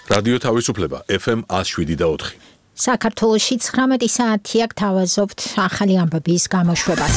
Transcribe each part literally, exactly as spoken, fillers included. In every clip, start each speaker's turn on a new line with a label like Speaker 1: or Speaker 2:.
Speaker 1: რადიო თავისუფლება F M one oh seven და four.
Speaker 2: საქართველოში ცხრამეტი საათი აქ თავაზობთ ახალი ამბების გამოშვებას.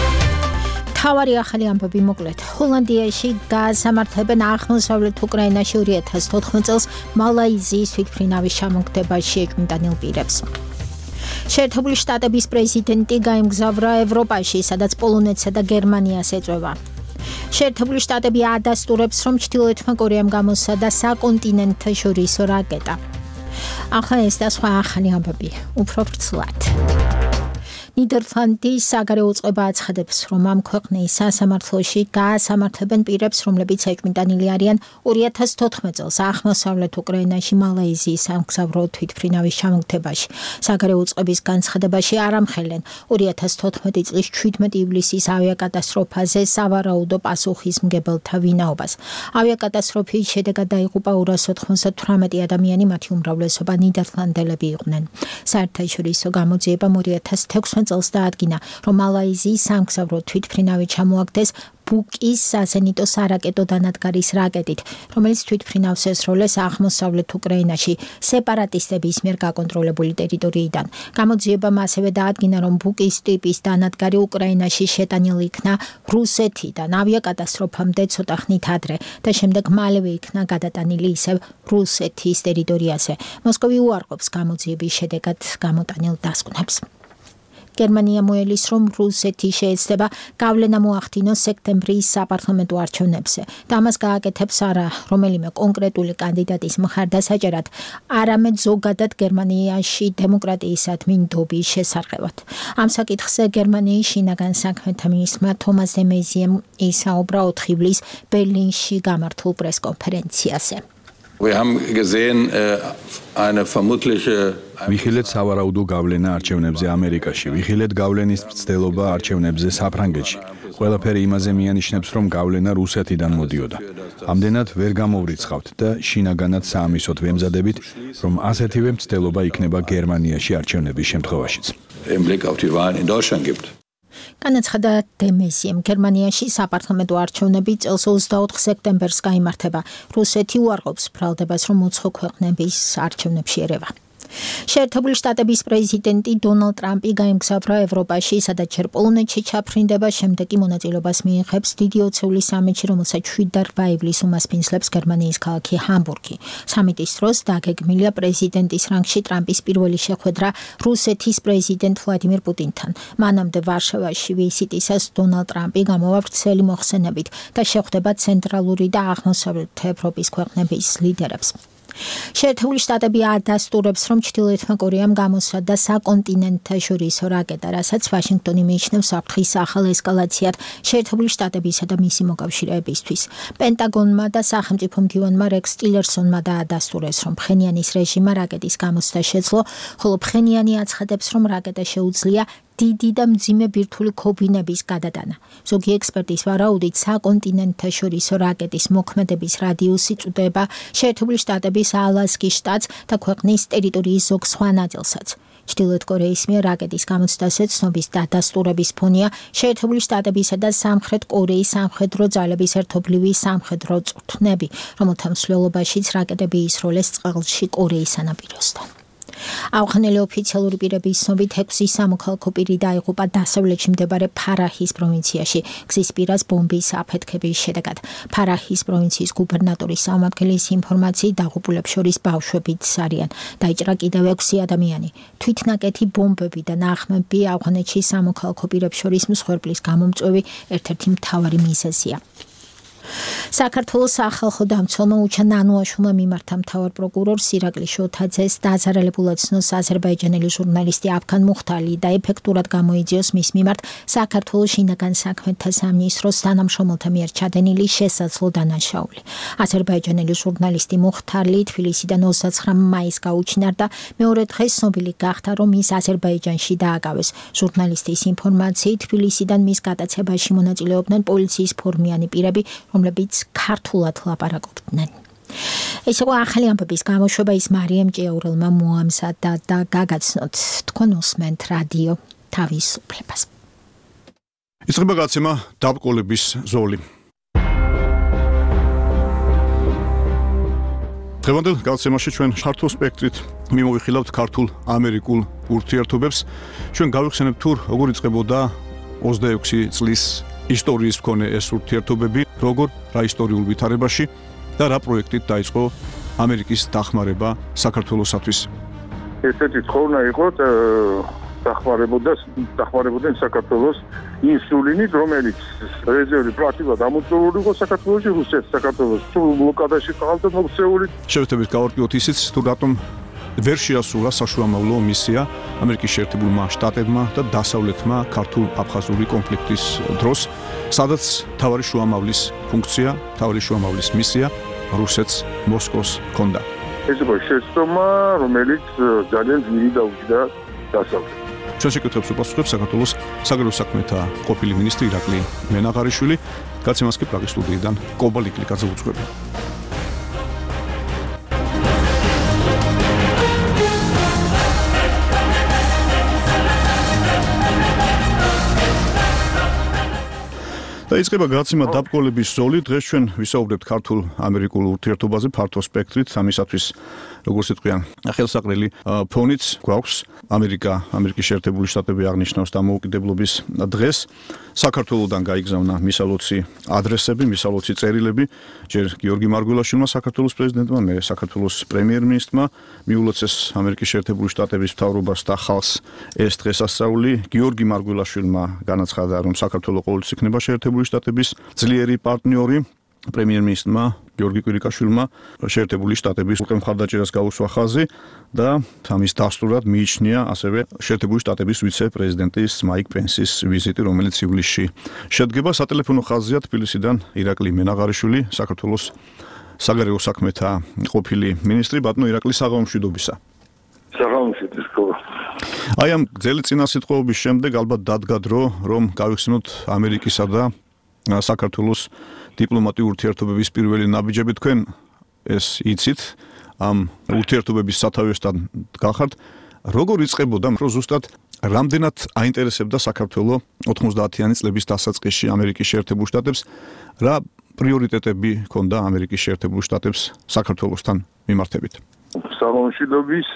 Speaker 2: თავარი ახალი ამბები მოკლედ. ჰოლანდიაში გაასამართლებენ აღმოსავლეთ უკრაინაში two thousand fourteen წელს მალაიზიის თვითმფრინავის ჩამოგდებაში ეჭვმიტანილ პირებს. შეერთებული შტატების პრეზიდენტი გაემგზავრა ევროპაში, სადაც პოლონეთსა და გერმანიას ეწევა. შეერთებული შტატები ადასტურებს, რომ ჩრდილოეთმა კორეამ გამოსცადა საკონტინენტთაშორისო რაკეტა. ახლა ეს და სხვა ახალი ამბები, უფრო ვრცლად. ნიდერლანდის საგარეო წყობა აცხადებს, რომ ამ ქვეყნის სასამართლოში გაასამართლებენ პირებს, რომლებიც ეჭვმიტანილი არიან two thousand fourteen წელს აღმოსავლეთ უკრაინაში მალაიზიის სამგზავრო თვითმფრინავის ჩამოგდებაში. საგარეო წყობის განცხადებაში არ ამხელენ two thousand fourteen წლის seventeen ივლისის ავიაკატასტროფაზე სავარაუდო პასუხისმგებელთა ვინაობას. ავიაკატასტროფის შედეგად დაიღუპა two hundred ninety-eight ადამიანი, მათი უმრავლესობა ნიდერლანდელები იყვნენ. საერთაშორისო გამოძიებამ two thousand sixteen წელს დაადგინა, რომ მალაიზიის სამგზავრო თვითმფრინავი ჩამოაგდეს ბუკის საზენიტო სარაკეტო დანადგარის რაკეტით, რომელიც თვითმფრინავს ესროლეს აღმოსავლეთ უკრაინაში სეპარატისტების მიერ გაკონტროლებული ტერიტორიიდან. გამოძიებამ ასევე დაადგინა, რომ ბუკის ტიპის დანადგარი უკრაინაში შეტანილი იქნა რუსეთიდან ავიაკატასტროფამდე ცოტა ხნით ადრე და შემდეგ მალევე იქნა გადატანილი ისევ რუსეთის ტერიტორიაზე. მოსკოვი უარყოფს გამოძიების შედეგად გამოტანილ დასკვნებს. გერმანია მოელის, რომ რუსეთი შეეცდება გავლენა მოახდინოს სექტემბრის საპარლამენტო არჩევნებზე და ამას გააკეთებს არა რომელიმე კონკრეტული კანდიდატის მხარდასაჭერად, არამედ ზოგადად გერმანიაში დემოკრატიისადმი ნდობის შესარყევად. ამ საკითხზე გერმანიის შინაგან საქმეთა მინისტრმა თომას დე მეიზიემ ისაუბრა ოთხ ივლისს ბერლინში გამართულ პრესკონფერენციაზე.
Speaker 3: Wir haben gesehen, eine vermutliche
Speaker 4: ვიხილეთ სავარაუდო გავლენა არჩევნებზე ამერიკაში, ვიხილეთ გავლენის მცდელობა არჩევნებზე საფრანგეთში. ყველაფერი იმაზე მიანიშნებს, რომ გავლენა რუსეთიდან მოდიოდა. ამდენად ვერ გამოვრიცხავთ და შინაგანად საამისოდ ვემზადებით, რომ ასეთივე მცდელობა იქნება გერმანიაში არჩევნების შემთხვევაშიც.
Speaker 3: Im Blick auf die Wahlen in Deutschland gibt.
Speaker 2: განაცხადა დე მეიზიემ, გერმანიაში საპარლამენტო არჩევნები წელს twenty-fourth სექტემბერს გაიმართება. რუსეთი უარყოფს ბრალდებას, რომ უცხო ქვეყნების არჩევნებში ერევა. შეერთებული შტატების პრეზიდენტი დონალდ ტრამპი გაემგზავრა ევროპაში, სადაც ჯერ პოლონეთში ჩაფრინდება, შემდეგ კი მონაწილეობას მიიღებს დიდი ოცეულის სამიტში, რომელსაც seven და eight ივლისს უმასპინძლებს გერმანიის ქალაქი ჰამბურგი. სამიტის დროს დაგეგმილია პრეზიდენტის რანგში ტრამპის პირველი შეხვედრა რუსეთის პრეზიდენტ ვლადიმირ პუტინთან. მანამდე ვარშავაში ვიზიტისას დონალდ ტრამპი გამოვა ვრცელი მოხსენებით და შეხვდება ცენტრალური და აღმოსავლეთ ევროპის ქვეყნების ლიდერებს. შეერთებული შტატები ადასტურებს, რომ ჩრდილოეთმა კორეამ გამოსცადა საკონტინენტთაშორისო რაკეტა, რასაც ვაშინგტონი მიიჩნევს საფრთხის ახალ ესკალაციად შეერთებული შტატებისა და მისი მოკავშირეებისთვის. პენტაგონმა და სახელმწიფო მდივანმა რექს ტილერსონმა დაადასტურეს, რომ ფხენიანის რეჟიმმა რაკეტის გამოცდა შეძლო, ხოლო ფხენიანი აცხადებს, რომ რაკეტა შეუძლია დიდი და მძიმე ბირთვული ქობინების გადატანა. ზოგი ექსპერტის ვარაუდით, საკონტინენტთაშორისო რაკეტის მოქმედების რადიუსი წუდება შეერთებული შტატების ალასკის შტატს და ქვეყნის ტერიტორიის ზოგ სხვა ნაწილსაც. ჩრდილოეთ კორეის მიერ რაკეტის გამოცდაზე ცნობის დადასტურების ფონია შეერთებული შტატებისა და სამხრეთ კორეის სამხედრო ძალების ერთობლივი სამხედრო წვრთნები, რომელთა მსვლელობაშიც რაკეტები ისროლეს წყალში კორეის სანაპიროსთან. აღნიშნული ოფიციალური პირების ცნობით ექვსი სამოქალაქო პირი დაიღუპა დასავლეთში მდებარე ფარაჰის პროვინციაში გზის პირას ბომბის აფეთქების შედეგად. ფარაჰის პროვინციის გუბერნატორის სამმართველის ინფორმაციით დაღუპულებს შორის ბავშვებიც არიან. დაიჭრა კიდევ ექვსი ადამიანი. თვითნაკეთი ბომბები და ნაღმები ავღანეთში სამოქალაქო პირებს შორის მსხვერპლის გამომწვევი ერთ-ერთი მთავარი მიზეზია. საქართველოს სახალხო დამცველმა უჩა ნანუაშვილმა მიმართა მთავარ პროკურორ ირაკლი შოთაძეს დაზარალებულად ცნოს აზერბაიჯანელი ჟურნალისტი აფქან მუხტალი და ეფექტურად გამოიძიოს მის მიმართ საქართველოს შინაგან საქმეთა სამინისტროს თანამშრომელთა მიერ ჩადენილი შესაძლო დანაშაული. აზერბაიჯანელი ჟურნალისტი მუხტალი თბილისიდან twenty-nine მაისს გაუჩინარდა, მეორე დღეს ცნობილი გახდა, რომ ის აზერბაიჯანში დააკავეს. ჟურნალისტის ინფორმაციით თბილისიდან მის გადაცემაში მონაწილეობდნენ პოლიციის ფორმიანი პირები, რომლებიც ქართულად ლაპარაკობდნენ. ეს იყო ახალი ამბების გამოშვება, ის მარიამ ჭიაურელმა მოამზადა და გაგაცნოთ. თქვენ უსმენთ რადიო თავისუფლებას.
Speaker 5: იწყება გაცემა დაბრკოლების ზოლი. დღევანდელ გაცემაში ჩვენ შართულ სპექტრით მიმოვიხილავთ ქართულ ამერიკულ ურთიერთობებს. ჩვენ გავიხსენებთ თუ როგორ იწყებოდა ოცდაექვსი წლის ისტორიის მქონე ეს ურთიერთობები, როგორ რა ისტორიულ ვითარებაში და რა პროექტით დაიწყო ამერიკის დახმარება საქართველოსათვის.
Speaker 6: ესეთი ცხოვრება იყო დახმარებოდა დახმარებოდნენ საქართველოს ინსულინით, რომელიც რეზერვი პრაქტიკულად ამოწურული იყო საქართველოში, რუსეთს საქართველოს სულ ბლოკადაში ყავდა მოქცეული.
Speaker 5: შევეთებით გავარკვიოთ ისიც, თუ რატომ ვერ შეასრულა საშუალო მისია ამერიკის შეერთებულმა შტატებმა და დასავლეთმა ქართულ-აფხაზური კონფლიქტის დროს, სადაც თავარი შუამავლის ფუნქცია, თავარი შუამავლის მისია რუსეთს მოსკოვს ჰქონდა.
Speaker 6: ეს იყო შეცდომა, რომელიც ძალიან ძლიერი დაუჭირდა დასავლეთს.
Speaker 5: ჩვენ შეკითხვებს უპასუხებს საქართველოს საგარეო საქმეთა ყოფილი მინისტრი ირაკლი მენაღარიშვილი. გაცემას კი პრაღის სტუდიიდან კობა ლიკლიკაძე უძღვებია. დაიწყება გაცემა დაბკოლების ზოლი. დღეს ჩვენ ვისაუბრებთ ქართულ-ამერიკულ ურთიერთობაზე ფართო სპექტრით. ამისათვის როგორც იტყვიან, ხელსაყრელი ფონიც გვაქვს. ამერიკა, ამერიკის შეერთებული შტატები აღნიშნავს დამოუკიდებლობის დღეს. საქართველოსდან გაიგზავნა მისალოცი ადრესები, მისალოცი წერილები. ჯერ გიორგი მარგველაშვილმა, საქართველოს პრეზიდენტმა, მე საქართველოს პრემიერ-მინისტრმა მიულოცეს ამერიკის შეერთებული შტატების მთავრობას და ხალხს ეს დღესასწაული. გიორგი მარგველაშვილმა განაცხადა, რომ საქართველოს ყოველთვის იქნება შეერთებული შტატების ძლიერი პარტნიორი. პრემიერ-მინისტრმა გიორგი კვირიკაშვილმა შეერთებული შტატების უყემხარდაჭერას გაუსვა ხაზი და ამის დასტურად მიიჩნია ასევე შეერთებული შტატების ვიცე-პრეზიდენტის მაიკ პენსის ვიზიტი, რომელიც ივლისში შედგება. სატელეფონო ხაზია თბილისიდან ირაკლი მენაღარიშვილი, საქართველოს საგარეო საქმეთა ყოფილი მინისტრი. ბატონო ირაკლი, საღამომშვიდობისა.
Speaker 6: საღამომშვიდობა.
Speaker 5: აი ამ გრძელი წინასიტყვების შემდეგ ალბათ დადგა დრო, რომ გავიხსენოთ ამერიკისა და საქართველოს დიპლომატიურ ურთიერთობების პირველი ნაბიჯები. თქვენ ეს იცით, ამ ურთიერთობების სათავესთან გახართ. როგორ იწყებოდა, რომ ზუსტად რამდენად აინტერესებდა საქართველოს ოთხმოცდაათიანი წლების დასაწყისში ამერიკის შეერთებულ შტატებს, რა პრიორიტეტები ჰქონდა ამერიკის შეერთებულ შტატებს საქართველოსთან მიმართებით?
Speaker 6: საღამომშვიდობის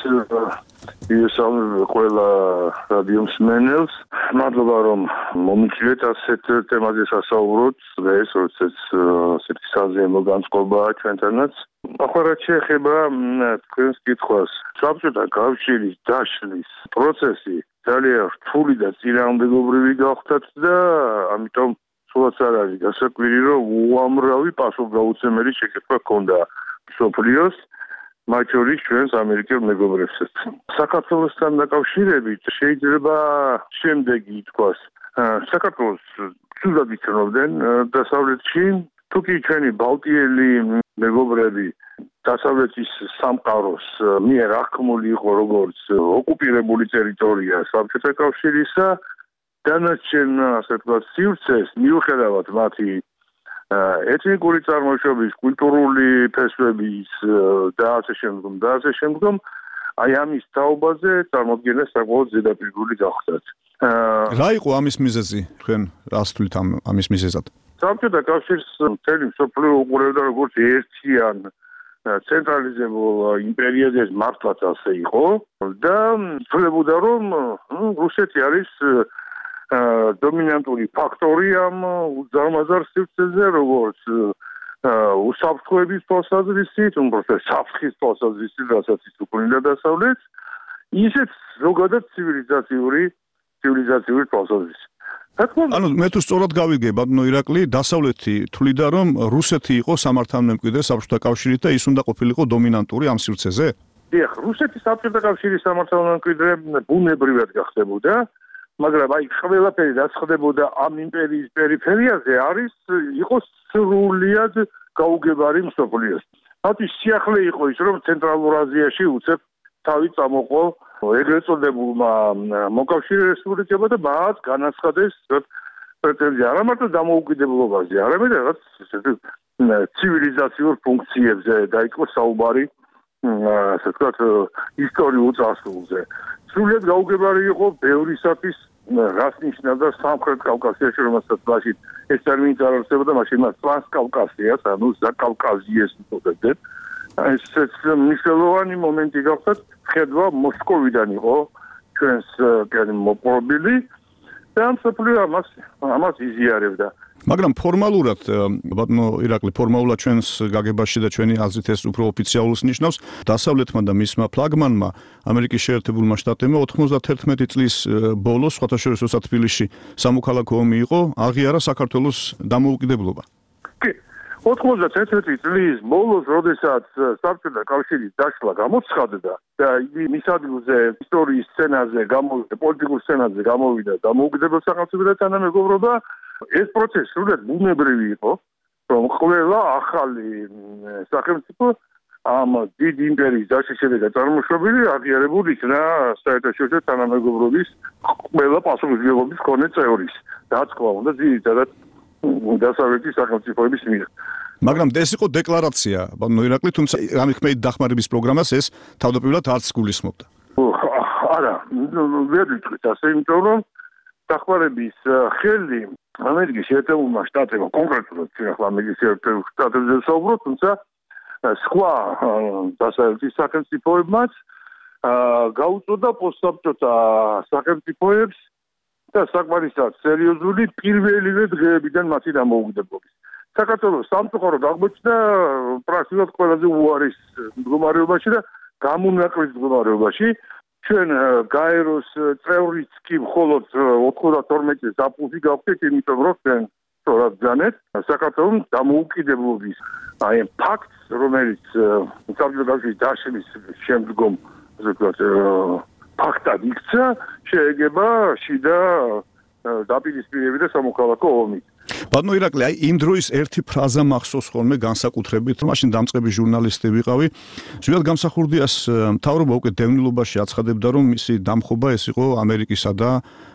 Speaker 6: იესალმები ყველა რადიო მსმენელს. მადლობა რომ მომიწვიეთ ასეთ თემაზე სასაუბროთ. დღეს როდესაც ასეთი საზეიმო განწყობაა ჩვენთანაც. ახლა რაც შეეხება თქვენს კითხვას, საბჭოთა კავშირის დაშლის პროცესი ძალიან რთული და წინააღმდეგობრივი გახდათ და ამიტომ სულაც არ არის გასაკვირი, რომ უამრავი პასუხგაუცემელი შეკითხვა ჰქონდა მსოფლიოს, მათ შორის ჩვენს ამერიკელ მეგობრებსაც. საქართველოსთან დაკავშირებით შეიძლება შემდეგი ითქვას. საქართველოს ცუდად იცნობდნენ დასავლეთში, თუკი ჩვენი ბალტიელი მეგობრები დასავლეთის სამყაროს მიერ აღქმული იყო როგორც ოკუპირებული ტერიტორია საბჭოთა კავშირისა, დანარჩენ ასე ვთქვათ სივრცეს მიუხედავად მათი ეთნიკური წარმოშობის, კულტურული ფესვების და ასე შემდგომ და ასე შემდგომ, აი ამის თაობაზე წარმოადგენდა საკმაოდ ზედაპირული გახდათ.
Speaker 5: რა იყო ამის მიზეზი? თქვენ რას თვლით ამ ამის მიზეზად?
Speaker 6: საბჭოთა კავშირს მთელი მსოფლიო უყურებდა როგორც ერთიან ცენტრალიზებულ იმპერიაზე, მართლაც ასე იყო და ცდილობდა რომ რუსეთი არის დომინანტური ფაქტორი ამ უზარმაზარ სივრცეზე, როგორც უსაფრთხოების თვალსაზრისით, უბრალოდ საფრთხის თვალსაზრისით, რასაც ის უქმნიდა დასავლეთს, ისეთ ზოგადად ცივილიზაციური ცივილიზაციური თვალსაზრისით.
Speaker 5: ანუ მე თუ სწორად გავიგე, ბატონო ირაკლი, დასავლეთი თვლიდა, რომ რუსეთი იყო სამართალმემკვიდრე საბჭოთა კავშირით და ის უნდა ყოფილიყო დომინანტური ამ სივრცეზე?
Speaker 6: დიახ, რუსეთი საბჭოთა კავშირის სამართალმემკვიდრე ბუნებრივად გახდებოდა, მაგრამ აი ყველაფერი რაც ხდებოდა ამ იმპერიის პერიფერიაზე არის იყო სრულიად გაუგებარი მსოფლიოს. მათი სიახლე იყო ის, რომ ცენტრალურ აზიაში უცებ თავი წამოყო ეგრეთ წოდებულმა მოკავშირე რესპუბლიკებმა და მათ განაცხადეს პრეტენზია არა მარტო დამოუკიდებლობაზე, არამედ რაღაც ცივილიზაციურ ფუნქციებზე დაიწყო საუბარი, ასე ვთქვათ, ისტორიულ წარსულზე. სრულიად გაუგებარი იყო ბევრისათვის, რას ნიშნავდა სამხრეთ კავკასიაში, რომელსაც მაშინ ეს ტერმინი არ არსებობდა, მაშინ მას ტრანსკავკასიას, ანუ საკავკაზიეს უწოდებდნენ. ესეც მნიშვნელოვანი მომენტი გახდათ, ხედვა მოსკოვიდან იყო ჩვენს კენ მოპოვებული და მსოფლიო ამას ამას იზიარებდა.
Speaker 5: მაგრამ ფორმალურად ბატონო ირაკლი ფორმალურად ჩვენს გაგებაში და ჩვენი აზრით ეს უფრო ოფიციალურს ნიშნავს დასავლეთმა და მისმა ფლაგმანმა ამერიკის შეერთებულმა შტატებმა ოთხმოცდათერთმეტი წლის ბოლოს სხვათაშორისო თბილისში სამოქალაქო ომი იყო აღიარა საქართველოს დამოუკიდებლობა.
Speaker 6: კი ოთხმოცდათერთმეტი წლის ბოლოს როდესაც საბჭოთა კავშირის დაშლა გამოცხადდა და მის ადგილზე ისტორიის სცენაზე გამოვიდა პოლიტიკურ სცენაზე გამოვიდა დამოუკიდებელ სახელმწიფო და თანამეგობრობა ეს პროცესი სრულად ბუნებრივი იყო, რომ ყველა ახალი სახელმწიფო ამ დიდი იმპერიის დაშლის შედეგად წარმოშობილი აღიარებულ იქნა საერთაშორისო თანამეგობრობის ყველა პასუხისმგებლობის მქონე წევრის, რაც თქვა უნდა ძირითადად დასავლეთის სახელმწიფოების მიერ.
Speaker 5: მაგრამ ეს იყო დეკლარაცია, ბატონო ირაკლი, თუმცა ამ ხმეით დახმარების პროგრამას ეს თავდაპირველად არც გულისხმობდა.
Speaker 6: არა, ვერ ვიტყვით ასე, იმიტომ რომ დახმარების ხელი ამერიკის შეერთებულმა შტატებმა კონკრეტულად ახლა ამერიკის შეერთებულ შტატებზე საუბრობ, თუმცა სხვა დასავლეთის სახელმწიფოებმაც გაუწოდა პოსტსაბჭოთა სახელმწიფოებს და საკმარისად სერიოზული პირველივე დღეებიდან მათი დამოუკიდებლობის. საქართველოს სამწუხაროდ აღმოჩნდა პრაქტიკულად ყველაზე უარის მდგომარეობაში და გამონაკლისს მდგომარეობაში. ჩვენ გაეროს წევრიც კი მხოლოდ ოთხმოცდათორმეტი წელს აპულსი გავხდით, იმიტომ რომ ჩვენ სწორად ძანეთ საქართველოს დამოუკიდებლობის აი ამ ფაქტს, რომელიც საბჭოთა კავშირის დაშლის შემდგომ ასე ვთქვათ ფაქტად იქცა, შეეგება შიდა დაპირისპირებები და სამოქალაქო ომი.
Speaker 5: ბატონო ირაკლი, აი იმ დროის ერთი ფრაზა მახსოვს ხოლმე განსაკუთრებით, რომ მაშინ დამწყები ჟურნალისტი ვიყავი. ზვიად გამსახურდიას მთავრობა უკვე დევნილობაში აცხადებდა, რომ მისი დამხობა ეს იყო ამერიკისა და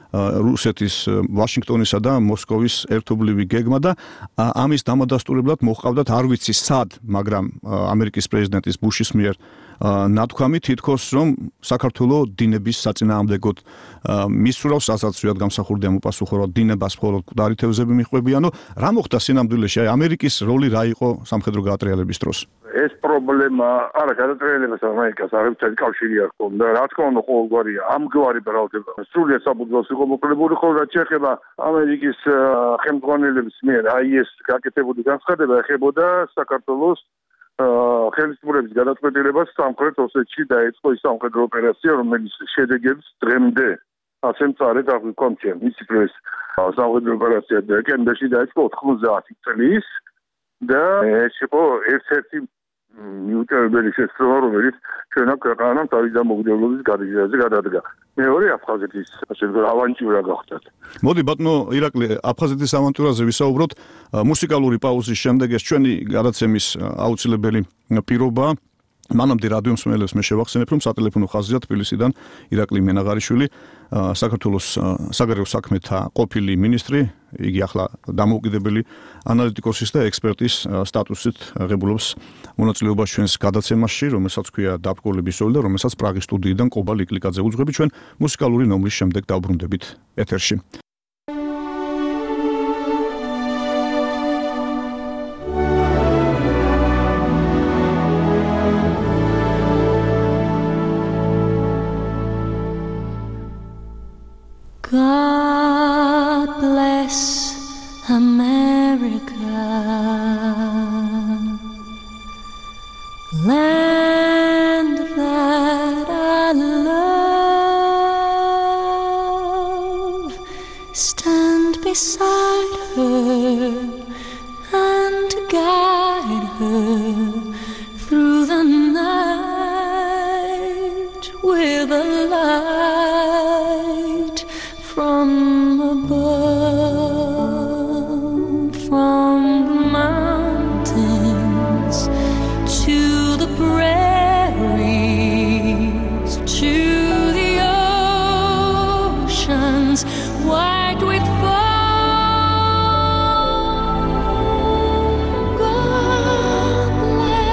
Speaker 5: რუსეთის ვაშინგტონისა და მოსკოვის ერთობლივი გეგმა და ამის დამადასტურებლად მოჰყავდათ არ ვიცი სად, მაგრამ ამერიკის პრეზიდენტის ბუშის მიერ ნათქვამი თითქოს რომ საქართველოს დინების საწინააღმდეგოდ მისურავს, ასაც ზვიად გამსახურდიამ უპასუხო, რომ დინებას მხოლოდ მკვდარი თევზები მიჰყვებიანო. რა მოხდა სინამდვილეში? აი ამერიკის როლი რა იყო სამხედრო გაატრიალების დროს?
Speaker 6: ეს პრობლემა არა გადატრიალებას ამერიკას არაფერი კავშირი არ ჰქონდა. რა თქმა უნდა, ყოველგვარი ამგვარი ბრალდება სრულიად საბრძოლოს იყო მოკლებული, ხოლო რაც შეეხება ამერიკის ხელმძღვანელების მიერ აი ეს გაკეთებული განცხადება ეხებოდა საქართველოს ხელისუფლების გადაწყვეტილებას სამხრეთ ოსეთში დაეწყო ის სამხედრო ოპერაცია, რომელიც შედეგებს დღემდე ასე მწარედ აღვიქვამჩა. მისი პრეს სამხედრო ოპერაცია დეკემბერში დაეწყო ოთხმოცდაათი წლის და ეს იყო ერთ-ერთი მიუწევებელი შეცდომა, რომელიც ჩვენამ ქვეყანამ თავის დამოუკიდებლობის გადაჭრაზე გადადგა. მეორე აფხაზეთის ასე ვთქვათ ავანტიურა გახდათ.
Speaker 5: მოდი ბატონო ირაკლი, აფხაზეთის ავანტიურაზე ვისაუბროთ მუსიკალური პაუზის შემდეგ. ეს ჩვენი გადაცემის აუცილებელი პირობაა. მანამდე რადიო მსმენელებს მე შევახსენებ, რომ სატელეფონო ხაზია თბილისიდან ირაკლი მენაღარიშვილი, საქართველოს საგარეო საქმეთა ყოფილი მინისტრი, იგი ახლა დამოუკიდებელი ანალიტიკოსის და ექსპერტის სტატუსით ღებულობს მონაწილეობას ჩვენს გადაცემაში, რომელსაც ქვია დაბრკოლების ზოლი და რომელსაც პრაღის სტუდიიდან ყობა ლიკლიკაძე უძღვები. ჩვენ მუსიკალური ნომრის შემდეგ დავბრუნდებით ეთერში.
Speaker 7: God bless America, land that I love. Stand beside her and guide her through the night with a light from above, from the mountains to the prairies, to the oceans white with foam. God bless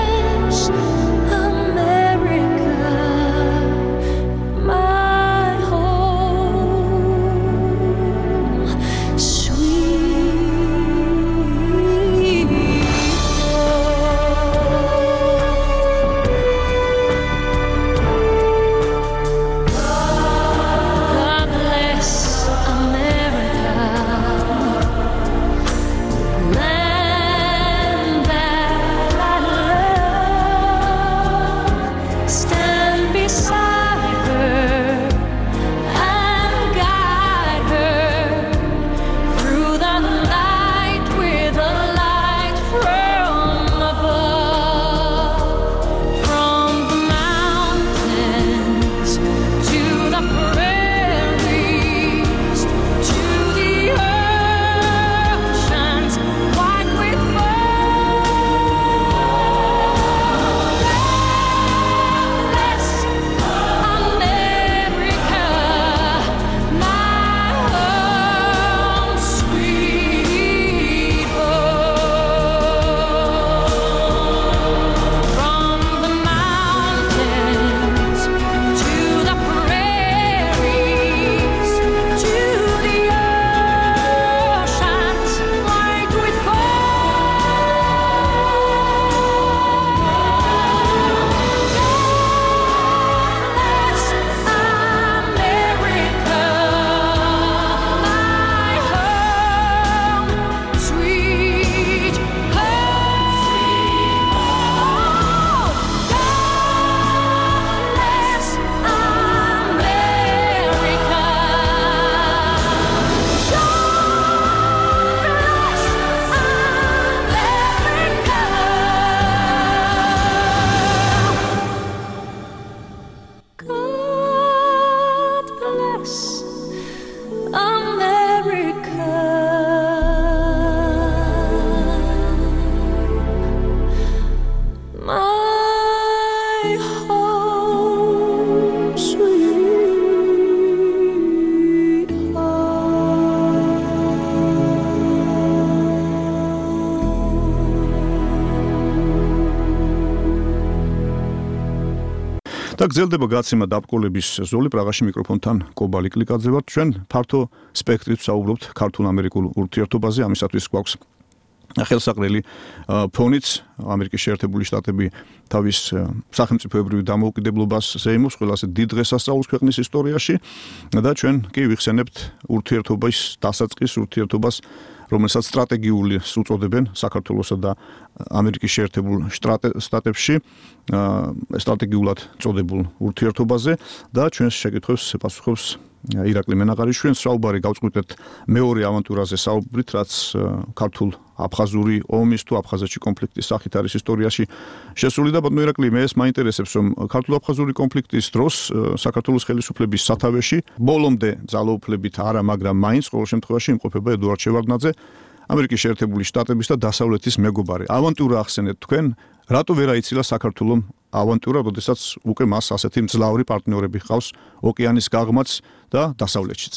Speaker 5: და გრძელდება გაცემა დაბრკოლების ზოლი პრაღაში მიკროფონთან კობალი კლიკაძე ვარ ჩვენ ფართო სპექტრით ვსაუბრობთ ქართულ-ამერიკულ ურთიერთობაზე ამისათვის გვაქვს ხელსაყრელი ფონიც ამერიკის შეერთებული შტატები თავის სახელმწიფოებრივ დამოუკიდებლობას ზეიმობს ყველაზე დიდ დღესასწაულს ქვეყნის ისტორიაში და ჩვენ კი ვიხსენებთ ურთიერთობის დასაწყის ურთიერთობას რომელსაც სტრატეგიული უწოდებენ საქართველოსა და ამერიკის შეერთებულ შტატებში სტრატეგიულად წოდებულ ურთიერთობაზე და ჩვენს შეკითხვებს პასუხობს ირაკლი მენაღარიშვილი საუბარი გავწყვიტეთ მეორე ავანტურაზე საუბრით რაც ქართულ აფხაზური ომის თუ აფხაზეთში კონფლიქტის სახით არის ისტორიაში შესული და ბატონო ირაკლი მე ეს მაინტერესებს რომ ქართულ-აფხაზური კონფლიქტის დროს საქართველოს ხელისუფლების სათავეში ბოლომდე ძალაუფლებით არა მაგრამ მაინც ყოველ შემთხვევაში იმყოფება ედუარდ შევარდნაძე ამერიკის შეერთებული შტატების და დასავლეთის მეგობარი ავანტურა ახსენეთ თქვენ რატო ვერ აიცილა საქართველოს ავანტურა როდესაც უკვე მას ასეთი მძლავრი პარტნიორები ჰყავს ოკეანის გაღმაც და დასავლეთშიც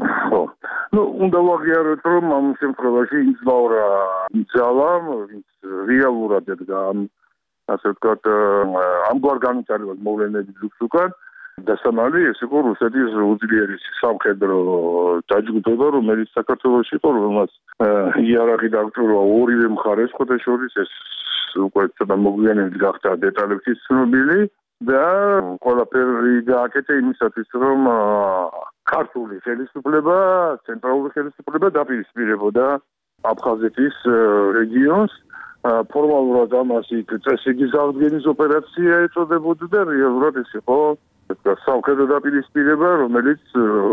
Speaker 6: ну უნდა ვაღიაროთ რომ ამ შემთხვევაში იმძლავრა ძალა რეალურად ედგა ასე ვთქვათ ამგვარ განვითარებას მოვლენების ჯგუფს უკან დასამალი ეს იყო რუსეთის უძლიერი სამხედრო დაჯგუფება რომელიც საქართველოს იყო რომელსაც იარაღი დაგვჭირვა ორივე მხარეს ხოთა შორის ეს უკვე ცოტა მოგვიანებით გახდა დეტალებში ცნობილი და ყველაფერი გააკეთა იმისათვის რომ ქართული ხელისუფლება, ცენტრალური ხელისუფლება დაპირისპირებოდა აფხაზეთის რეგიონს. ფორმალურად ამას იქ წესრიგის აღდგენის ოპერაცია ეწოდებოდა და რეალურად ეს იყო სამხედრო დაპირისპირება, რომელიც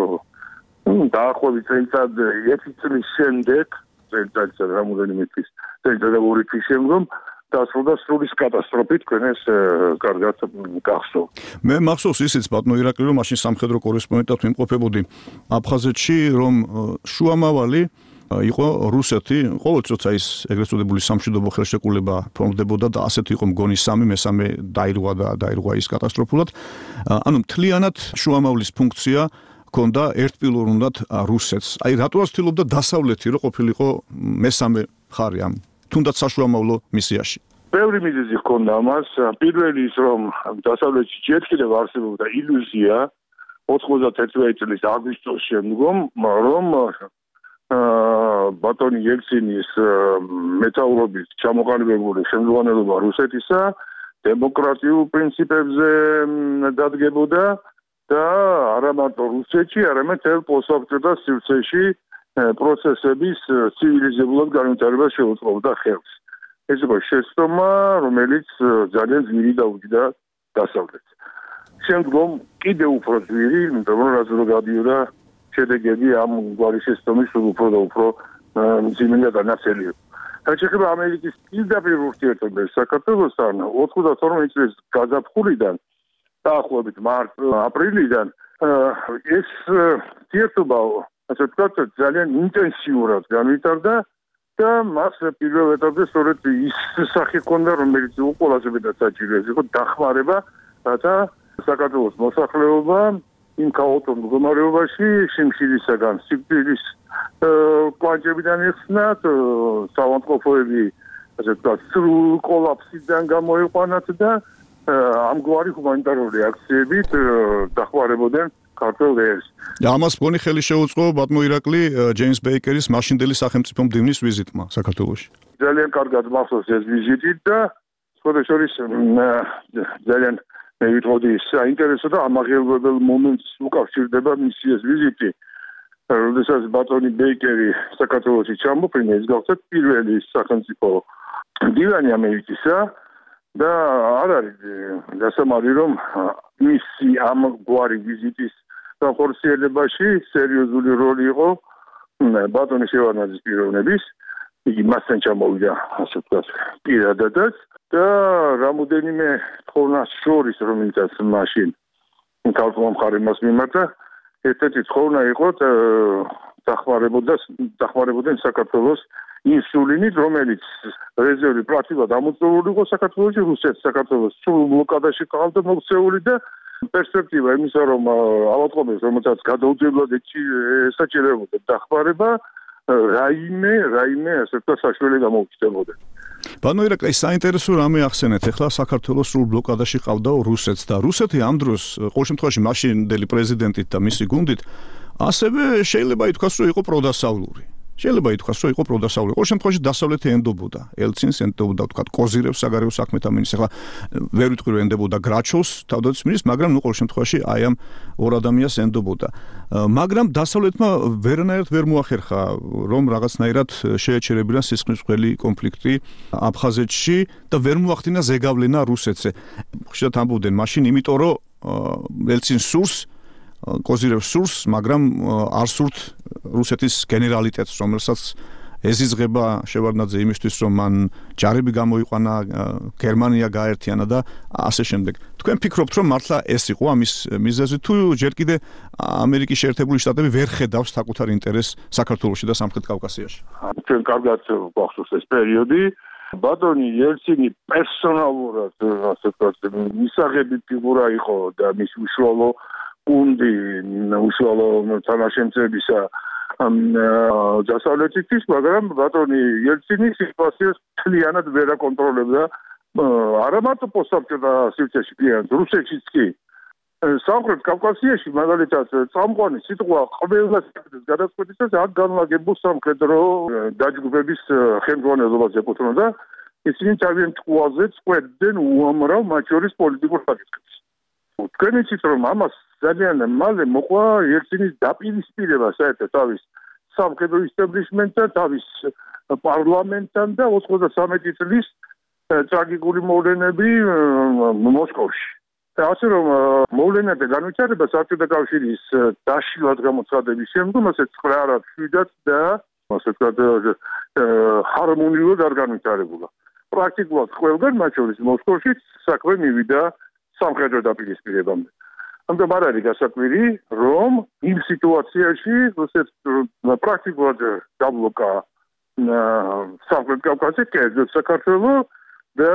Speaker 6: დაახლოებით წელიწად ერთი წლის შემდეგ, წელიწად რამოდენიმე თვის, წელიწად და ორი თვის შემდგომ დასრულდა სრულის კატასტროფით თქვენ ეს კარგად გახსოვთ.
Speaker 5: მე მახსოვს ისიც ბატონო ირაკლი რომ მაშინ სამხედრო კორესპონდენტად ვიმყოფებოდი აფხაზეთში რომ შუამავალი იყო რუსეთი ყოველ წოცა ის ეგრეთ წოდებული სამშვიდობო ხელშეკრულება ფორმდებოდა და ასეთი იყო მგონი სამი მესამე დაირღვა და დაირღვა ის კატასტროფულად ანუ მთლიანად შუამავლის ფუნქცია ჰქონდა ერთპილორულად რუსეთს აი რატო ცდილობდა დასავლეთი რომ ყოფილიყო მესამე მხარე ამ თუნდაც საშუამავლო მისიაში.
Speaker 6: ბევრი მიზეზი ჰქონდა ამას. პირველი ის რომ დასავლეთში ჯერ კიდევ არსებობდა ილუზია ოცდაათი წლის აგვისტოს შემდგომ რომ ბატონი ელცინის მეთაურობის ჩამოყალიბებული შემდგომლობა რუსეთისა დემოკრატიულ პრინციპებზე დადგებოდა და არა მარტო რუსეთში, არამედ მთელ პოსტსოვეტურ სივრცეში პროცესების ცივილიზებულად განვითარებას შეუწყობდა ხელს. ეს იყო შეცდომა, რომელიც ძალიან ძლიერი დაუჯდა დასავლეთს. შემდგომ კიდევ უფრო ძლიერი, იმიტომ რომ რაც რო გადიოდა შედეგები ამ გვარი შეცდომის უფრო და უფრო მძიმე და განაცელი. შეეხება ამერიკის პირდაპირ ურთიერთობებს საქართველოსთან ოცდათორმეტი წლის გაზაფხულიდან დაახლოებით მარტ-აპრილიდან ეს ურთიერთობა ასე ვთქვათ, ძალიან ინტენსიურად განვითარდა და მას პირველ ეტაპზე სწორედ ის სახე ჰქონდა, რომელიც ყველაზე მეტად საჭირო იყო დახმარება, რათა საქართველოს მოსახლეობა იმ ქაოტურ მდგომარეობაში სიმშვიდისაგან სიკვდილის კვანჯებიდან ეხსნათ, საავადმყოფოები ასე ვთქვათ, სრულ კოლაფსიდან გამოიყვანათ და ამგვარი ჰუმანიტარული აქციებით დახმარებოდნენ ქართულ ერს.
Speaker 5: ამას მგონი ხელი შეუწყო ბატონო ირაკლი ჯეიმს ბეიკერის მაშინდელი სახელმწიფო მდივნის ვიზიტმა საქართველოში.
Speaker 6: ძალიან კარგად მახსოვს ეს ვიზიტი და სხვადასხვა ძალიან მე ვიტყოდი საინტერესო და ამაღელვებელ მომენტს უკავშირდება მისი ეს ვიზიტი. როდესაც ბატონი ბეიკერი საქართველოში ჩამოფრინა, ის გახდა პირველი სახელმწიფო მდივანი ამერიკისა და არ არის დასამალი რომ მისი ამგვარი ვიზიტის განხორციელებაში სერიოზული როლი იყო ბატონი შევარდნაძის პიროვნების იგი მასთან ჩამოვიდა ასე ვთქვათ პირადადაც და რამოდენიმე თხოვნას შორის რომელიცაც მაშინ ქართულმა მხარემ მას მიმართა ერთ-ერთი თხოვნა იყო დახმარებოდა დახმარებოდნენ საქართველოს ინსულინით, რომელიც რეზერვი პრაქტიკულად ამოწურული იყო საქართველოში, რუსეთს საქართველოს სრულ ბლოკადაში ყავდა მოქცეული და პერსპექტივა იმისა, რომ ავადმყოფებს, რომელსაც გადაუჭირებლად ესაჭირებოდა დახმარება, რაიმე, რაიმე ასე ვთქვათ, საშუალება გამოუჩნდებოდა.
Speaker 5: ბანო ირაკლი, საინტერესო რამე ახსენეთ. ეხლა საქართველოს სრულ ბლოკადაში ყავდა რუსეთს და რუსეთი ამ დროს ყოველ შემთხვევაში მაშინდელი პრეზიდენტით და მისი გუნდით ასევე შეიძლება ითქვას, რომ იყო პროდასავლური. შეიძლება ითქვას, რომ იყო პროდასავლური. ყოველ შემთხვევაში დასავლეთი ენდობოდა. ელცინს ენდობოდა, თქვა, კოზირევს საგარეო საქმეთა მინისტრს. ეხლა ვერ ვიტყვი, რომ ენდობოდა გრაჩოვს, თავდაცვის მინისტრს, მაგრამ ნუ ყოველ შემთხვევაში აი ამ ორ ადამიანს ენდობოდა. მაგრამ დასავლეთმა ვერანაირად ვერ მოახერხა, რომ რაღაცნაირად შეეჩერებინა სისხლისმღვრელი კონფლიქტი აფხაზეთში და ვერ მოახდინა ზეგავლენა რუსეთზე. ხშირად ამბობდნენ მაშინ, იმიტომ რომ ელცინს სურს კოზირევს სურს, მაგრამ არ სურთ რუსეთის გენერალიტეტს, რომელსაც ეზიზღება შევარდნაძე იმისთვის, რომ მან ჯარები გამოიყვანა, გერმანია გააერთიანა და ასე შემდეგ. თქვენ ფიქრობთ, რომ მართლა ეს იყო ამის მიზეზი, თუ ჯერ კიდე ამერიკის შეერთებული შტატები ვერ ხედავს საკუთარ ინტერესს საქართველოში და სამხრეთ კავკასიაში?
Speaker 6: ჩვენ კარგად გვახსოვს ეს პერიოდი. ბატონი ელცინი პერსონალურად, ასე ვთქვათ, მისაღები ფიგურა იყო და მის უშუალო გუნდი უშუალო თანაშემწეებისა დასავლეთისთვის, მაგრამ ბატონი ელცინი სიტუაციას მთლიანად ვერ აკონტროლებდა არა მარტო პოსტსაბჭოთა სივრცეში, მთლიანად რუსეთშიც კი. სამხრეთ კავკასიაში მაგალითად წამყვანი სიტყვა ყველა საკითხის გადაწყვეტისას აქ განლაგებულ სამხედრო დაჯგუფების ხელმძღვანელობას ეკუთვნოდა. ისინი თავიანთ ტყუაზე წყვეტდნენ უამრავ მათ შორის პოლიტიკურ საკითხებს. თქვენ იცით, რომ ამას ძალიან მალე მოყვა ელცინის დაპირისპირება საერთოდ თავის სამხედრო ისტაბლიშმენტთან, თავის პარლამენტთან და ოცდამეტი წლის ტრაგიკული მოვლენები მოსკოვში. და ასე რომ მოვლენათა განვითარება საბჭოთა კავშირის დაშლილად გამოცხადების შემდგომ ასე ცხრაად შვიდად და ასე ვთქვათ ჰარმონიულად არ განვითარებულა. პრაქტიკულად ყველგან, მათ შორის მოსკოვში საქმე მივიდა სამხედრო დაპირისპირებამდე. ამიტომ არ არის გასაკვირი, რომ იმ სიტუაციაში რუსეთს პრაქტიკულად დაბლოკა სამხრეთ კავკასია, კერძოდ საქართველო და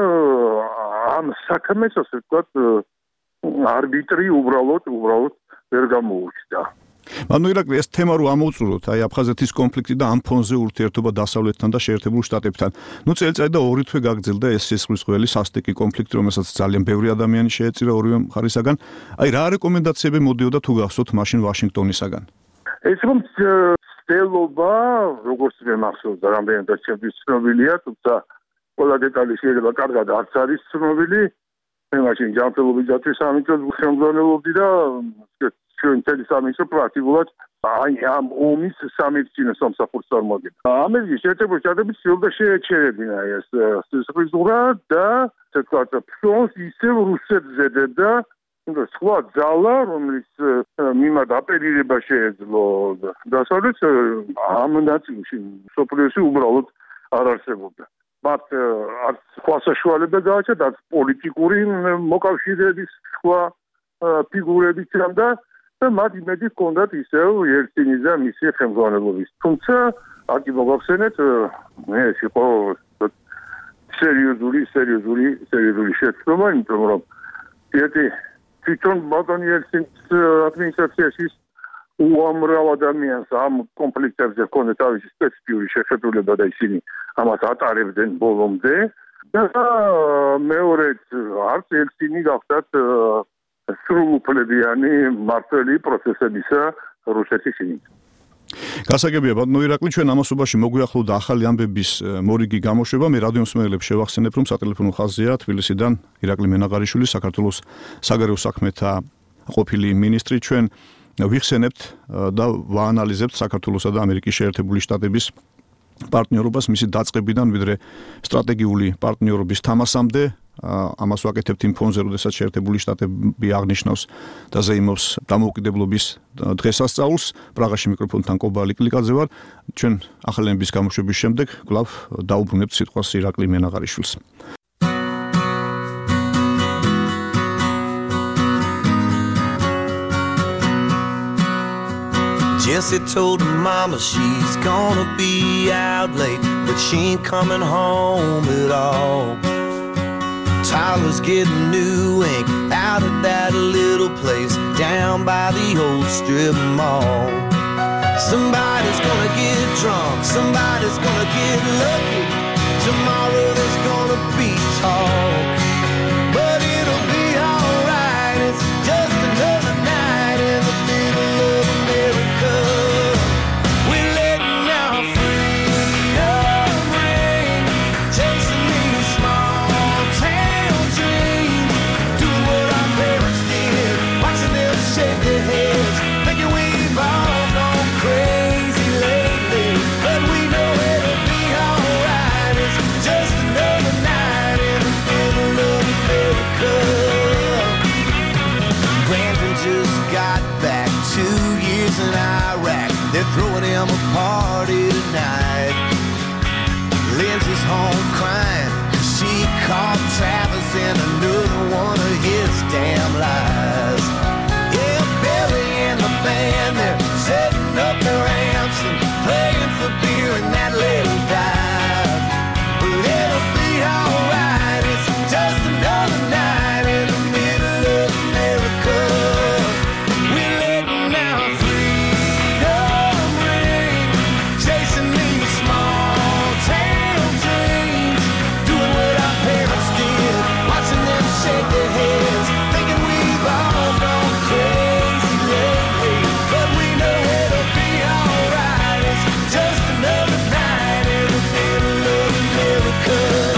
Speaker 6: ამ საქმეს, ასე ვთქვათ, არბიტრი უბრალოდ უბრალოდ ვერ გამოუჩნდა.
Speaker 5: ანუ ირაკლი, ეს თემა რო ამოვწუროთ, აი აფხაზეთის კონფლიქტი და ამ ფონზე ურთიერთობა დასავლეთთან და შეერთებულ შტატებთან. ნუ წელიწადი და ორი თვე გაგრძელდა ეს სისხლისმღვრელი სასტიკი კონფლიქტი, რომელსაც ძალიან ბევრი ადამიანი შეეწირა ორივე მხარისაგან. აი რა რეკომენდაციები მოდიოდა თუ გახსოვთ მაშინ ვაშინგტონისაგან?
Speaker 6: ეს რომ ცდელობა, როგორც მე მახსოვს და რამდენადაც ჩემთვის ცნობილია, თუმცა ყველა დეტალი შეიძლება კარგად არც არის ცნობილი. მე მაშინ ჯანმრთელობის დაცვის სამინისტროს ხელმძღვანელობდი და ჩვენ მთელი სამინისტრო პრაქტიკულად აი ამ ომის სამედიცინო სამსახურს წარმოადგენდა. ამერიკის შეერთებული შტატები ცდილობდა შეეჩერებინა ეს სისხლისმღვრა და ასე ვთქვათ, ფონს ისევ რუსეთზე დედა სხვა ძალა, რომელიც მიმართ აპელირება შეეძლო დასავლეთს, ამ ნაწილში მსოფლიოში უბრალოდ არ არსებობდა. მათ არც სხვა საშუალება გააჩნდათ, არც პოლიტიკური მოკავშირეების სხვა ფიგურებიც და და მათ იმედი ჰქონდათ ისევ ელცინის და მისი ხელმძღვანელობის. თუმცა აქ მოგახსენეთ, ეს იყო სერიოზული, სერიოზული, სერიოზული შეცდომა, იმიტომ რომ ერთი თვითონ ბატონი ელცინის ადმინისტრაციაში უამრავ ადამიანს ამ კონფლიქტებზე ჰქონდა თავისი სპეციფიკური შეხედულება და ისინი ამას ატარებდნენ ბოლომდე და მეორედ არც ელცინი გახდათ სრულუფლებიანი მმართველი პროცესებისა რუსეთის შიგნით.
Speaker 5: გასაგებია, ბატონო ირაკლი, ჩვენ ამასობაში მოგვიახლოვდა ახალი ამბების მორიგი გამოშვება. მე რადიო მსმენელებს შევახსენებ, რომ სატელეფონო ხაზია თბილისიდან ირაკლი მენაღარიშვილი, საქართველოს საგარეო საქმეთა ყოფილი მინისტრი. ჩვენ ვიხსენებთ და ვაანალიზებთ საქართველოსა და ამერიკის შეერთებული შტატების პარტნიორობას მისი დაწყებიდან ვიდრე სტრატეგიული პარტნიორობის თამასამდე. ამას ვაკეთებთ იმ ფონზე, როდესაც შეერთებული შტატები აღნიშნავს და ზეიმობს დამოუკიდებლობის დღესასწაულს. პრაღაში მიკროფონთან კობალი კლიკაძე ვარ. ჩვენ ახალი ამბების გამოშვების შემდეგ კვლავ დაუბრუნებთ სიტყვას ირაკლი მენაღარიშვილს.
Speaker 8: Jessie told her mama she's gonna be out late, but she ain't coming home at all. Tyler's getting new ink out of that little place down by the old strip mall. Somebody's gonna get drunk, somebody's gonna get lucky. Tomorrow them a party tonight. Lindsay's home crying. She caught Travis in another one of his damn lies. Yeah, Billy and the band, they're setting up their amps and playing for beer in that little dive. But it'll be alright, it's just another night in the middle of America. We're letting our freedom ring, chasing these small town dreams, doing what our parents did, watching them shake their heads, thinking we've all gone crazy lately. But we know it'll be alright, it's just another night in the middle of America.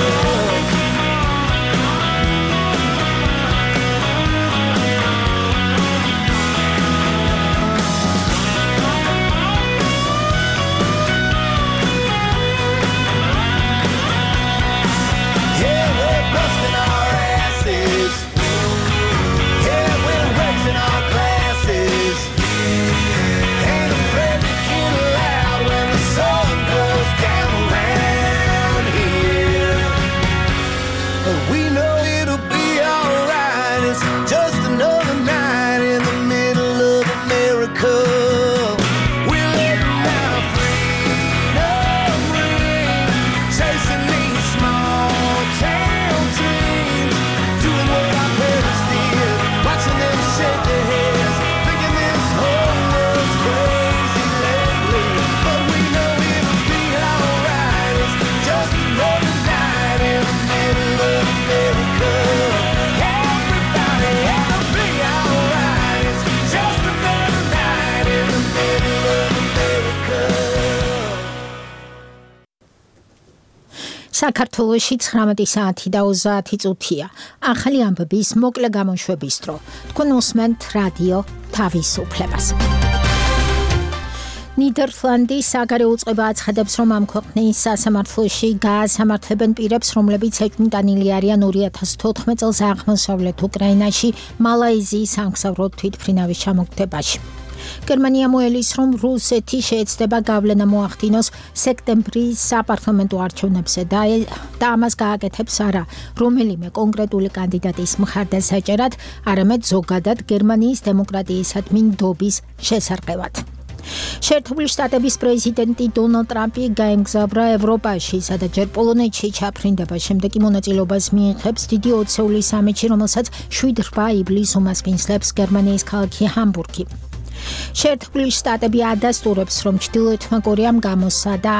Speaker 8: Yeah, we're busting our asses. Yeah, we're raising our glasses. Ain't afraid to get loud when the sun goes down around here. But we know it'll be alright. It's just another night in the middle of America. We're letting our freedom ring, chasing these small town dreams, doing what our parents did, watching them shake their heads, thinking this whole world's crazy lately. But we know it'll be alright. It's just another night in the middle of America. Everybody, it'll be alright. It's just another night in the middle of America.
Speaker 2: საქართველოში ცხრამეტი საათი და ოცდაათი წუთია. ახალი ამბების მოკლე გამოშვების დრო. თქვენ უსმენთ რადიო თავისუფლებას. ნიდერლანდის საგარეო უწყება აცხადებს, რომ ამ ქვეყნის სასამართლოში გაასამართლებენ პირებს, რომლებიც ეკმიტანილი არიან ორი ათას თოთხმეტ წელს აღმოსავლეთ უკრაინაში მალაიზიის სამგზავრო თვითმფრინავის ჩამოგდებაში. გერმანია მოელის, რომ რუსეთი შეეცდება გავლენა მოახდინოს სექტემბრის საპარლამენტო არჩევნებზე და და ამას გააკეთებს არა რომელიმე კონკრეტული კანდიდატის მხარდასაჭერად, არამედ ზოგადად გერმანიის დემოკრატიისადმი ნდობის შესარყევად. შეერთებული შტატების პრეზიდენტი დონალდ ტრამპი გაემგზავრა ევროპაში, სადაც ჯერ პოლონეთში ჩაფრინდება, შემდეგ კი მონაწილეობას მიიღებს დიდი ოცეული სამიტში, რომელსაც შვიდ რვა ივლისს უმასპინძლებს გერმანიის ქალაქი ჰამბურგი. შეერთებული შტატები ადასტურებს, რომ ჩრდილოეთმა კორეამ გამოსცადა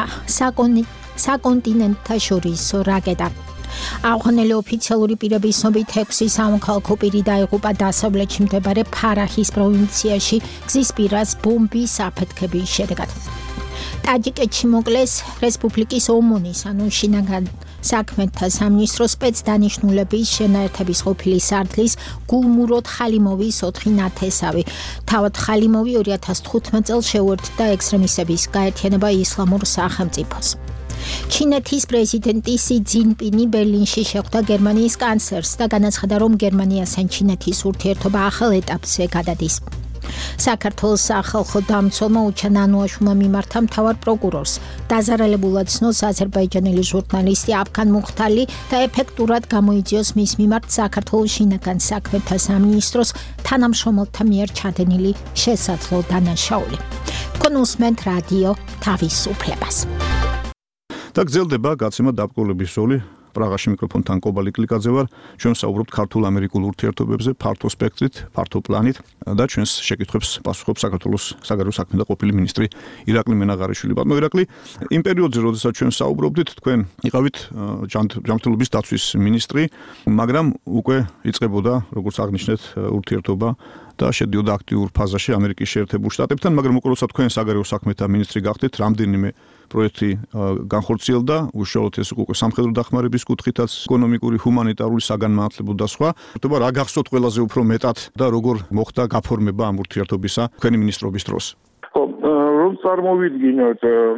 Speaker 2: საკონტინენტთაშორისო რაკეტა. აღნიშნული ოფიციალური პირების ცნობით ექვსი სამოქალაქო პირი დაიღუპა დასავლეთში მდებარე ფარაჰის პროვინციაში გზის პირას ბომბის აფეთქების შედეგად. ტაჯიკეთში მოკლეს რესპუბლიკის ომონის, ანუ შინაგან საქმეთა სამინისტროს სპეცდანიშნულების შენაერთების ყოფილი სარდლის გულმუროდ ხალიმოვის ოთხი ნათესავი. თავად ხალიმოვი ორი ათას თხუთმეტ წელს შეუერთდა ექსტრემისტების გაერთიანება ისლამურ სახელმწიფოს. ჩინეთის პრეზიდენტი სი ძინპინი ბერლინში შეხვდა გერმანიის კანცლერს და განაცხადა, რომ გერმანიასთან ჩინეთის ურთიერთობა ახალ ეტაპზე გადადის. საქართველოს სახალხო დამცველმა უჩან ანუაშვილმა მიმართა მთავარ პროკურორს. დაზარალებულად ცნობს აზერბაიჯანელი ჟურნალისტი აფქან მუხთალი და ეფექტურად გამოიძიოს მის მიმართ საქართველოს შინაგან საქმეთა სამინისტროს თანამშრომელთა მიერ ჩადენილი შესაძლო დანაშაული. თქვენ უსმენთ რადიო თავისუფლებას.
Speaker 5: და გრძელდება გაცემა დაბრძოლების როლი. პრაღაში მიკროფონთან კობალი კლიკაძე ვარ. ჩვენ საუბრობთ ქართულ-ამერიკულ ურთიერთობებზე ფართო სპექტრით, ფართო პლანით და ჩვენს შეკითხვებს პასუხობს საქართველოს საგარეო საქმეთა ყოფილი მინისტრი ირაკლი მენაღარიშვილი. ბატონო ირაკლი, იმ პერიოდზე, როდესაც ჩვენ საუბრობდით, თქვენ იყავით ჯანმრთელობის დაცვის მინისტრი, მაგრამ უკვე იწყებოდა, როგორც აღნიშნეთ, ურთიერთობა და შედიოდა აქტიურ ფაზაში ამერიკის შეერთებულ შტატებთან, მაგრამ უკვე როცა თქვენ საგარეო საქმეთა მინისტრი გახდით, რამდენიმე პროექტი განხორციელდა, უშუალოდ ეს უკვე სამხედრო დახმარების კუთხითაც, ეკონომიკური, ჰუმანიტარული, საგანმანათლებლო და სხვა. ხდება რა გახსოვთ ყველაზე უფრო მეტად და როგორ მოხდა გაფორმება ამ ურთიერთობისა თქვენი მინისტრობის დროს?
Speaker 6: ხო, როცა წარმოვიდგინოთ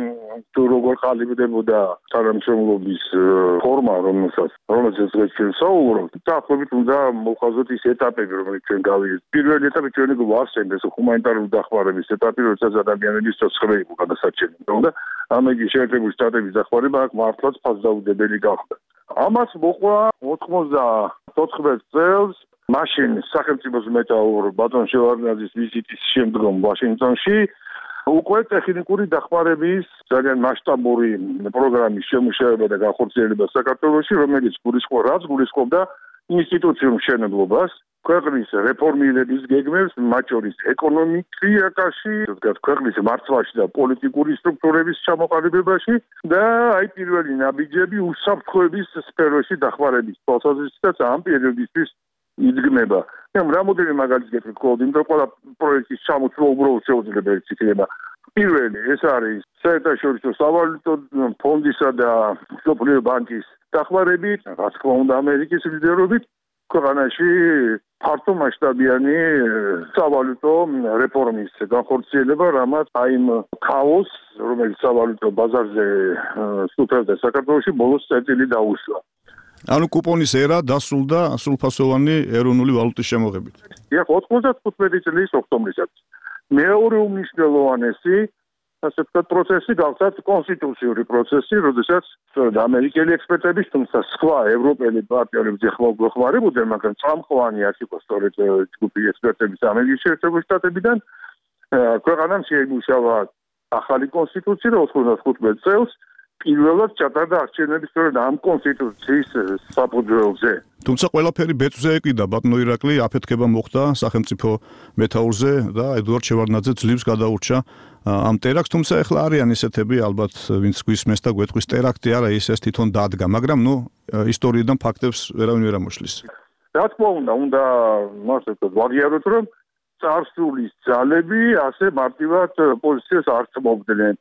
Speaker 6: თუ როგორ ყალიბდებოდა თანამშრომლობის ფორმა, რომელსაც რომელსაც ჩვენ საუბრობთ. დაახლოებით უნდა მოვხაზოთ ის ეტაპები, რომელიც ჩვენ გავიგეთ. პირველი ეტაპი ჩვენი გვახსენდა ეს ჰუმანიტარული დახმარების ეტაპი, როდესაც ადამიანების ცოცხლე იყო გადასარჩენილი. და ამერიკის შეერთებული შტატების დახმარება აქ მართლაც ფასდაუდებელი გახდა. ამას მოყვა ოთხმოცდათოთხმეტ წელს მაშინ სახელმწიფოს მეთაურ ბატონ შევარდნაძის ვიზიტის შემდგომ ვაშინგტონში უკვე ტექნიკური დახმარების ძალიან მასშტაბური პროგრამის შემუშავება და განხორციელება საქართველოში, რომელიც გულისხმობს რაც გულისხმობდა ინსტიტუციურ მშენებლობას, ქვეყნის რეფორმირების გეგმებს, მათ შორის ეკონომიკაში, თქოს ქვეყნის მართვაში და პოლიტიკური სტრუქტურების ჩამოყალიბებაში და აი პირველი ნაბიჯები უსაფრთხოების სფეროში დახმარების თვალსაზრისითაც ამ პერიოდისთვის იძგმება. ამ რამოდენიმე მაგალითს გეტყვით მხოლოდ, იმიტომ რომ ყველა პროექტის ჩამოცვლა უბრალოდ შეუძლებელიც იქნება. პირველი ეს არის საერთაშორისო სავალუტო ფონდისა და მსოფლიო ბანკის დახმარებით, რა თქმა უნდა ამერიკის ლიდერობით, ქვეყანაში ფართო მასშტაბიანი სავალუტო რეფორმის განხორციელება, რამაც აი იმ ქაოსს, რომელიც სავალუტო ბაზარზე სუფევდა საქართველოში, ბოლოს წელი დაუშვა.
Speaker 5: ანუ კუპონის ერა დასრულდა სრულფასოვანი ეროვნული ვალუტის შემოღებით.
Speaker 6: ეხლა ოცდახუთმეტი წლის ოქტომბრისას მეორე უმნიშვნელოვანესი ასე ვთქვათ პროცესი გახდა კონსტიტუციური პროცესი, როდესაც ამერიკელი ექსპერტების, თუმცა სხვა ევროპელი პარტნიორები ეხმარებოდნენ, მაგრამ წამყვანი არ იყო სწორედ ჯგუფი ექსპერტების ამერიკის შეერთებული შტატებიდან, ქვეყანამ შეიმუშავა ახალი კონსტიტუცია და ოცდახუთმეტ წელს პირველად ჩატარდა არჩევნები სწორედ ამ კონსტიტუციის საფუძველზე.
Speaker 5: თუმცა ყველაფერი ბეწვზე ეკიდა, ბატონო ირაკლი, აფეთქება მოხდა სახელმწიფო მეთაურზე და ედუარდ შევარდნაძე ძლივს გადაურჩა ამ ტერაქტს, თუმცა ეხლა არიან ისეთები, ალბათ ვინც გვისმენს და გვეტყვის ტერაქტი არა, ის ეს თვითონ დადგა, მაგრამ ნუ ისტორიიდან ფაქტებს ვერავინ ვერ ამოშლის.
Speaker 6: რა თქმა უნდა, უნდა მასეთ ვაღიაროთ, რომ წარსულის ძალები ასე მარტივად პოზიციას არ წმობდნენ.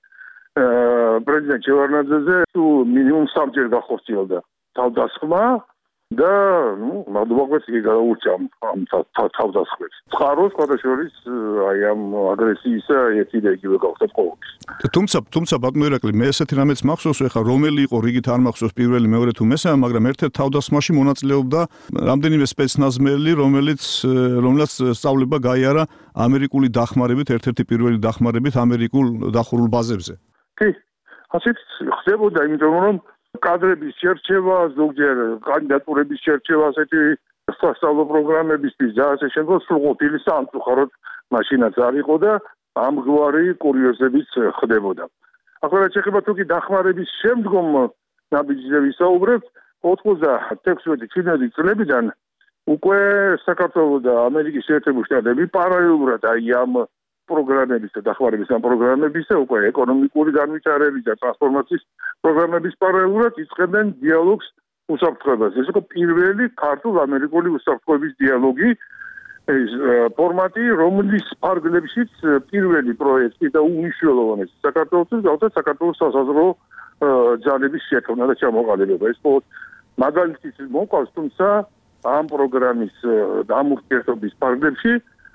Speaker 6: პრეზიდენტ შევარდნაძეზე თუ მინიმუმ სამჯერ განხორციელდა თავდასხმა და ნუ მადლობას იგი გადაურჩა ამ თავდასხმებს. წყაროს ყოველშორის აი ამ აგრესიისა ერთი და იგივე გახდა ყოველთვის.
Speaker 5: თუმცა თუმცა ბატონო ირაკლი, მე ესეთი რამეც მახსოვს, ეხლა რომელი იყო რიგით არ მახსოვს პირველი, მეორე თუ მესამე, მაგრამ ერთ-ერთ თავდასხმაში მონაწილეობდა რამდენიმე სპეცნაზმელი, რომელიც რომელსაც სწავლება გაიარა ამერიკული დახმარებით, ერთ-ერთი პირველი დახმარებით ამერიკულ დახურულ ბაზებზე.
Speaker 6: კი, ასეც ხდებოდა, იმიტომ რომ კადრების შერჩევა, ზოგჯერ კანდიდატურების შერჩევა ასეთი სასწავლო პროგრამებისთვის და ასე შემდგომ სრულყოფილი სამწუხაროდ მაშინაც არ იყო და ამგვარი კურიოზებიც ხდებოდა. ახლა რაც ეხება თუკი დახმარების შემდგომ ნაბიჯზე ვისაუბრებთ, ოცდათექვსმეტი ჩვიდმეტი წლებიდან უკვე საქართველოს და ამერიკის შეერთებული შტატები პარალელურად აი ამ პროგრამების და დახმარების ამ პროგრამების და უკვე ეკონომიკური განვითარების და ტრანსფორმაციის პროგრამების პარალელურად იწყებდნენ დიალოგს უსაფრთხოებაზე. ეს იყო პირველი ქართულ-ამერიკული უსაფრთხოების დიალოგი, ეს ფორმატი, რომლის ფარგლებშიც პირველი პროექტი და უმნიშვნელოვანესი საქართველოსთვის გახდა საქართველოს სასაზღვრო ძალების შექმნა და ჩამოყალიბება. ეს მხოლოდ მაგალითის მოყავს, თუმცა ამ პროგრამის ამ ურთიერთობის ფარგლებში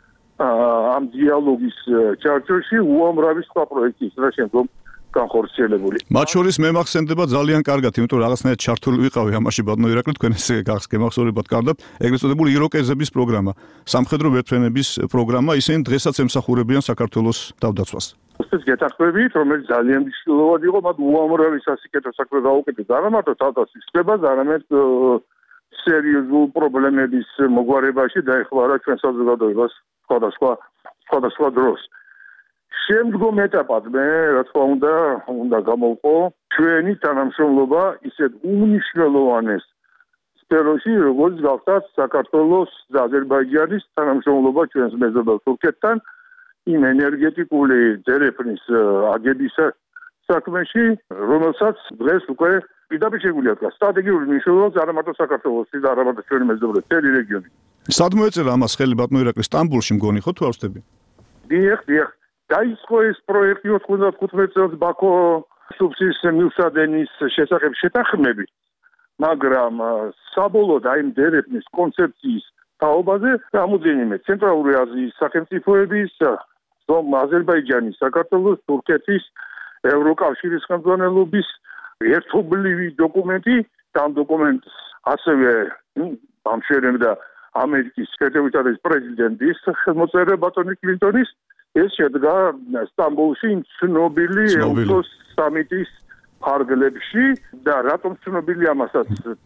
Speaker 6: ამ დიალოგის ჩარჩოში უამრავი სხვა პროექტი ისრა შემდგომ განხორციელებული.
Speaker 5: მათ შორის მე მახსენდება ძალიან კარგად, იმიტომ რომ რაღაცნაირად ჩართული ვიყავი ამაში ბატონო ირაკლი, თქვენ ეს გახსგემახსოვრებად კარგად, ეგრეთ წოდებული იროკეზების პროგრამა, სამხედრო ვერთვენების პროგრამა, ისინი დღესაც ემსახურებიან საქართველოს თავდაცვას.
Speaker 6: ეს გეთანხმებით, რომელიც ძალიან მნიშვნელოვანი იყო, მათ უამრავი სასიკეთო საქმე გაუკეთეს, არა მარტო თავდაცვის ხდებას, არამედ სერიოზულ პრობლემების მოგვარებაში დაეხმარა ჩვენ საზოგადოებას სხვადასხვა სხვადასხვა დროს. შემდგომ ეტაპად მე რა თქმა უნდა უნდა გამოვყო ჩვენი თანამშრომლობა ისეთ უმნიშვნელოვანეს სფეროში, როგორც გახდა საქართველოს და აზერბაიჯანის თანამშრომლობა ჩვენს მეზობელ თურქეთთან იმ ენერგეტიკული დერეფნის აგების საქმეში, რომელსაც დღეს უკვე პირდაპირ შეგვიძლია თქვა სტრატეგიული მნიშვნელობა არა მარტო საქართველოსთვის და არა მარტო ჩვენი მეზობელი მთელი რეგიონი.
Speaker 5: სად მოეწერა ამას ხელი ბატონო ირაკლი, სტამბოლში მგონი ხო თუ არ ვსწრები?
Speaker 6: დიახ, დიახ. დაიწყო ეს პროექტი ოცდახუთმეტ წელს ბაქო სუბსის მილსადენის შესახებ შეთანხმები, მაგრამ საბოლოოდ აი ამ დერეფნის კონცეფციის თაობაზე რამოდენიმე ცენტრალური აზიის სახელმწიფოების, რომ აზერბაიჯანის, საქართველოს, თურქეთის, ევროკავშირის ხელმძღვანელობის ერთობლივი დოკუმენტი და ამ დოკუმენტს ასევე ამშვენებდა ამერიკის შეერთებული პრეზიდენტის ხელმოწერა ბატონი კლინტონის ეს შედგა სტამბოლში ცნობილი ეუთოს სამიტის ფარგლებში და რატომ ცნობილი ამასაც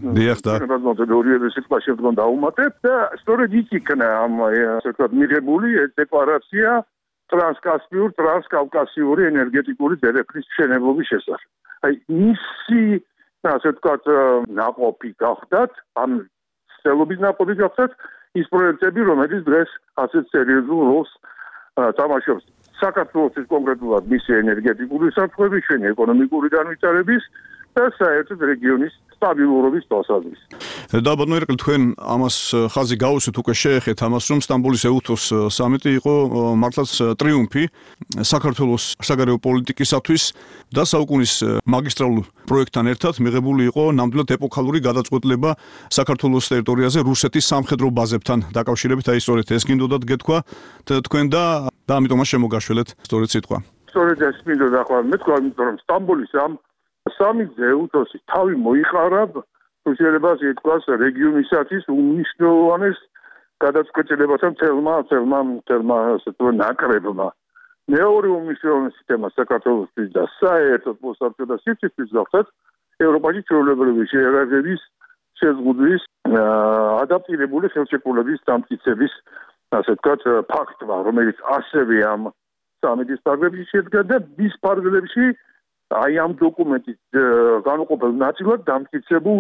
Speaker 6: ორივე სიტყვა შემდგომ დავუმატებ და სწორედ იქ იქნა ამ ასე ვთქვათ მიღებული დეკლარაცია ტრანსკასპიურ ტრანსკავკასიური ენერგეტიკული დერეფნის მშენებლობის შესახებ. აი მისი ასე ვთქვათ ნაყოფი გახდათ ამ ცდილობის ნაყოფი გახდათ ის პროექტები რომელიც დღეს ასეთ სერიოზულ როლს თამაშობს საქართველოს კონკრეტულად მისი ენერგეტიკული საფრთხების, ჩვენი ეკონომიკური განვითარების და საერთოდ რეგიონის სტაბილურობის თვალსაზრისით.
Speaker 5: და ბატონო ირაკლი თქვენ ამას ხაზი გაუსვით უკვე შეეხეთ ამას რომ სტამბოლის ეუთოს სამიტი იყო მართლაც ტრიუმფი საქართველოს საგარეო პოლიტიკისათვის და საუკუნის მაგისტრალურ პროექტთან ერთად მიღებული იყო ნამდვილად ეპოქალური გადაწყვეტილება საქართველოს ტერიტორიაზე რუსეთის სამხედრო ბაზებთან დაკავშირებით. აი სწორედ ეს გინდოდათ გეთქვა თქვენ და და ამიტომაც შემოგაშველეთ სწორედ სიტყვა.
Speaker 6: სწორედ ეს მინდოდა ახლა მეთქვა იმიტომ რომ სტამბოლის ამ სამიტზე ეუთოსი თავი მოიყარა შეიძლება ითქვას რეგიონისათვის უმნიშვნელოვანეს გადაწყვეტილებათა თელმა თელმა თელმა ასე თუ ნაკრებმა. მეორე უმნიშვნელოვანესი თემა საქართველოსთვის და საერთოდ მოსახლეობის სიცოცხლის გახდათ ევროპაში ჩვეულებრივი შეერაგების შეზღუდვის ადაპტირებული ხელშეკრულების დამტკიცების ასე ვთქვათ ფაქტმა რომელიც ასევე ამ სამიტის ფარგლებში შედგა და მის ფარგლებში აი ამ დოკუმენტის განუყოფელ ნაწილად დამტკიცებულ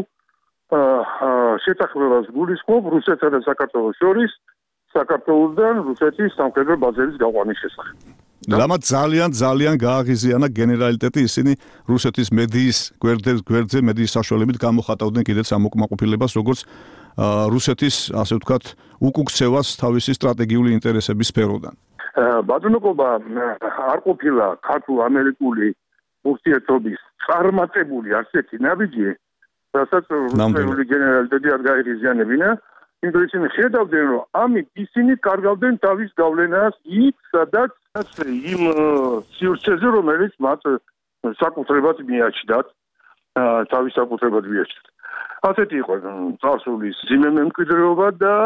Speaker 6: შეთანხმებას გულისხმობ რუსეთსა და საქართველოს შორის საქართველოსთან რუსეთის სამხედრო ბაზების გაყვანის შესახებ.
Speaker 5: რამაც ძალიან ძალიან გააღიზიანა გენერალიტეტი ისინი რუსეთის მედიის გვერდზე მედიის საშუალებით გამოხატავდნენ კიდეც ამ უკმაყოფილებას როგორც რუსეთის ასე ვთქვათ უკუქცევას თავისი სტრატეგიული ინტერესების სფეროდან.
Speaker 6: ბატონობა არ ყოფილა ქართულ-ამერიკული ურთიერთობის წარმატებული ასეთი ნაბიჯი, რასაც რუსული გენერალიტეტი არ გაიღიზიანებინა, იმიტომ ისინი ხედავდნენ, რომ ამით ისინი კარგავდნენ თავის გავლენას იქ, სადაც იმ სივრცეზე, რომელიც მათ საკუთრებად მიაჩნდათ, თავის საკუთრებად მიაჩნდათ. ასეთი იყო წარსულის ძიმე მემკვიდრეობა და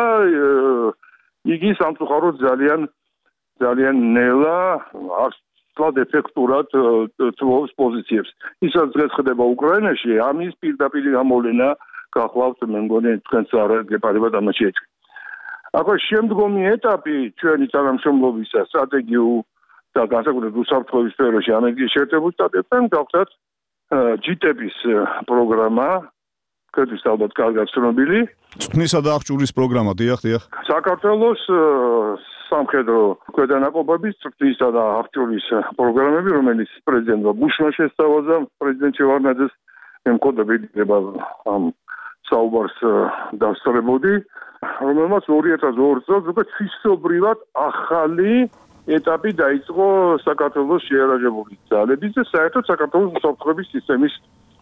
Speaker 6: იგი სამწუხაროდ ძალიან ძალიან ნელა ასლად ეფექტურად თვალს პოზიციებს. ისაც დღეს ხდება უკრაინაში, ამის პირდაპირ გამოვლენა გახლავთ მე მგონი თქვენს არ გეპარებათ ამას შეეჭ. ახლა შემდგომი ეტაპი ჩვენი თანამშრომლობისა სტრატეგიულ და განსაკუთრებით უსაფრთხოების სფეროში ამერიკის შეერთებულ შტატებთან გავხდათ ჯი ტი პი-ის პროგრამა კეთვის ალბათ კარგად ცნობილი.
Speaker 5: წვნისა და აღჭურის პროგრამა, დიახ, დიახ.
Speaker 6: საქართველოს სამხედრო ქვედანაყოფების წვნისა და აღჭურის პროგრამები, რომელიც პრეზიდენტმა ბუშმა შესთავაზა, პრეზიდენტ შევარდნაძეს მემკვიდრე დება ამ საუბარს დასწრებოდი, რომელმაც ორი ათას ორი წელს უკვე თვისობრივად ახალი ეტაპი დაიწყო საქართველოს შეიარაღებული ძალების და საერთოდ საქართველოს უსაფრთხოების სისტემის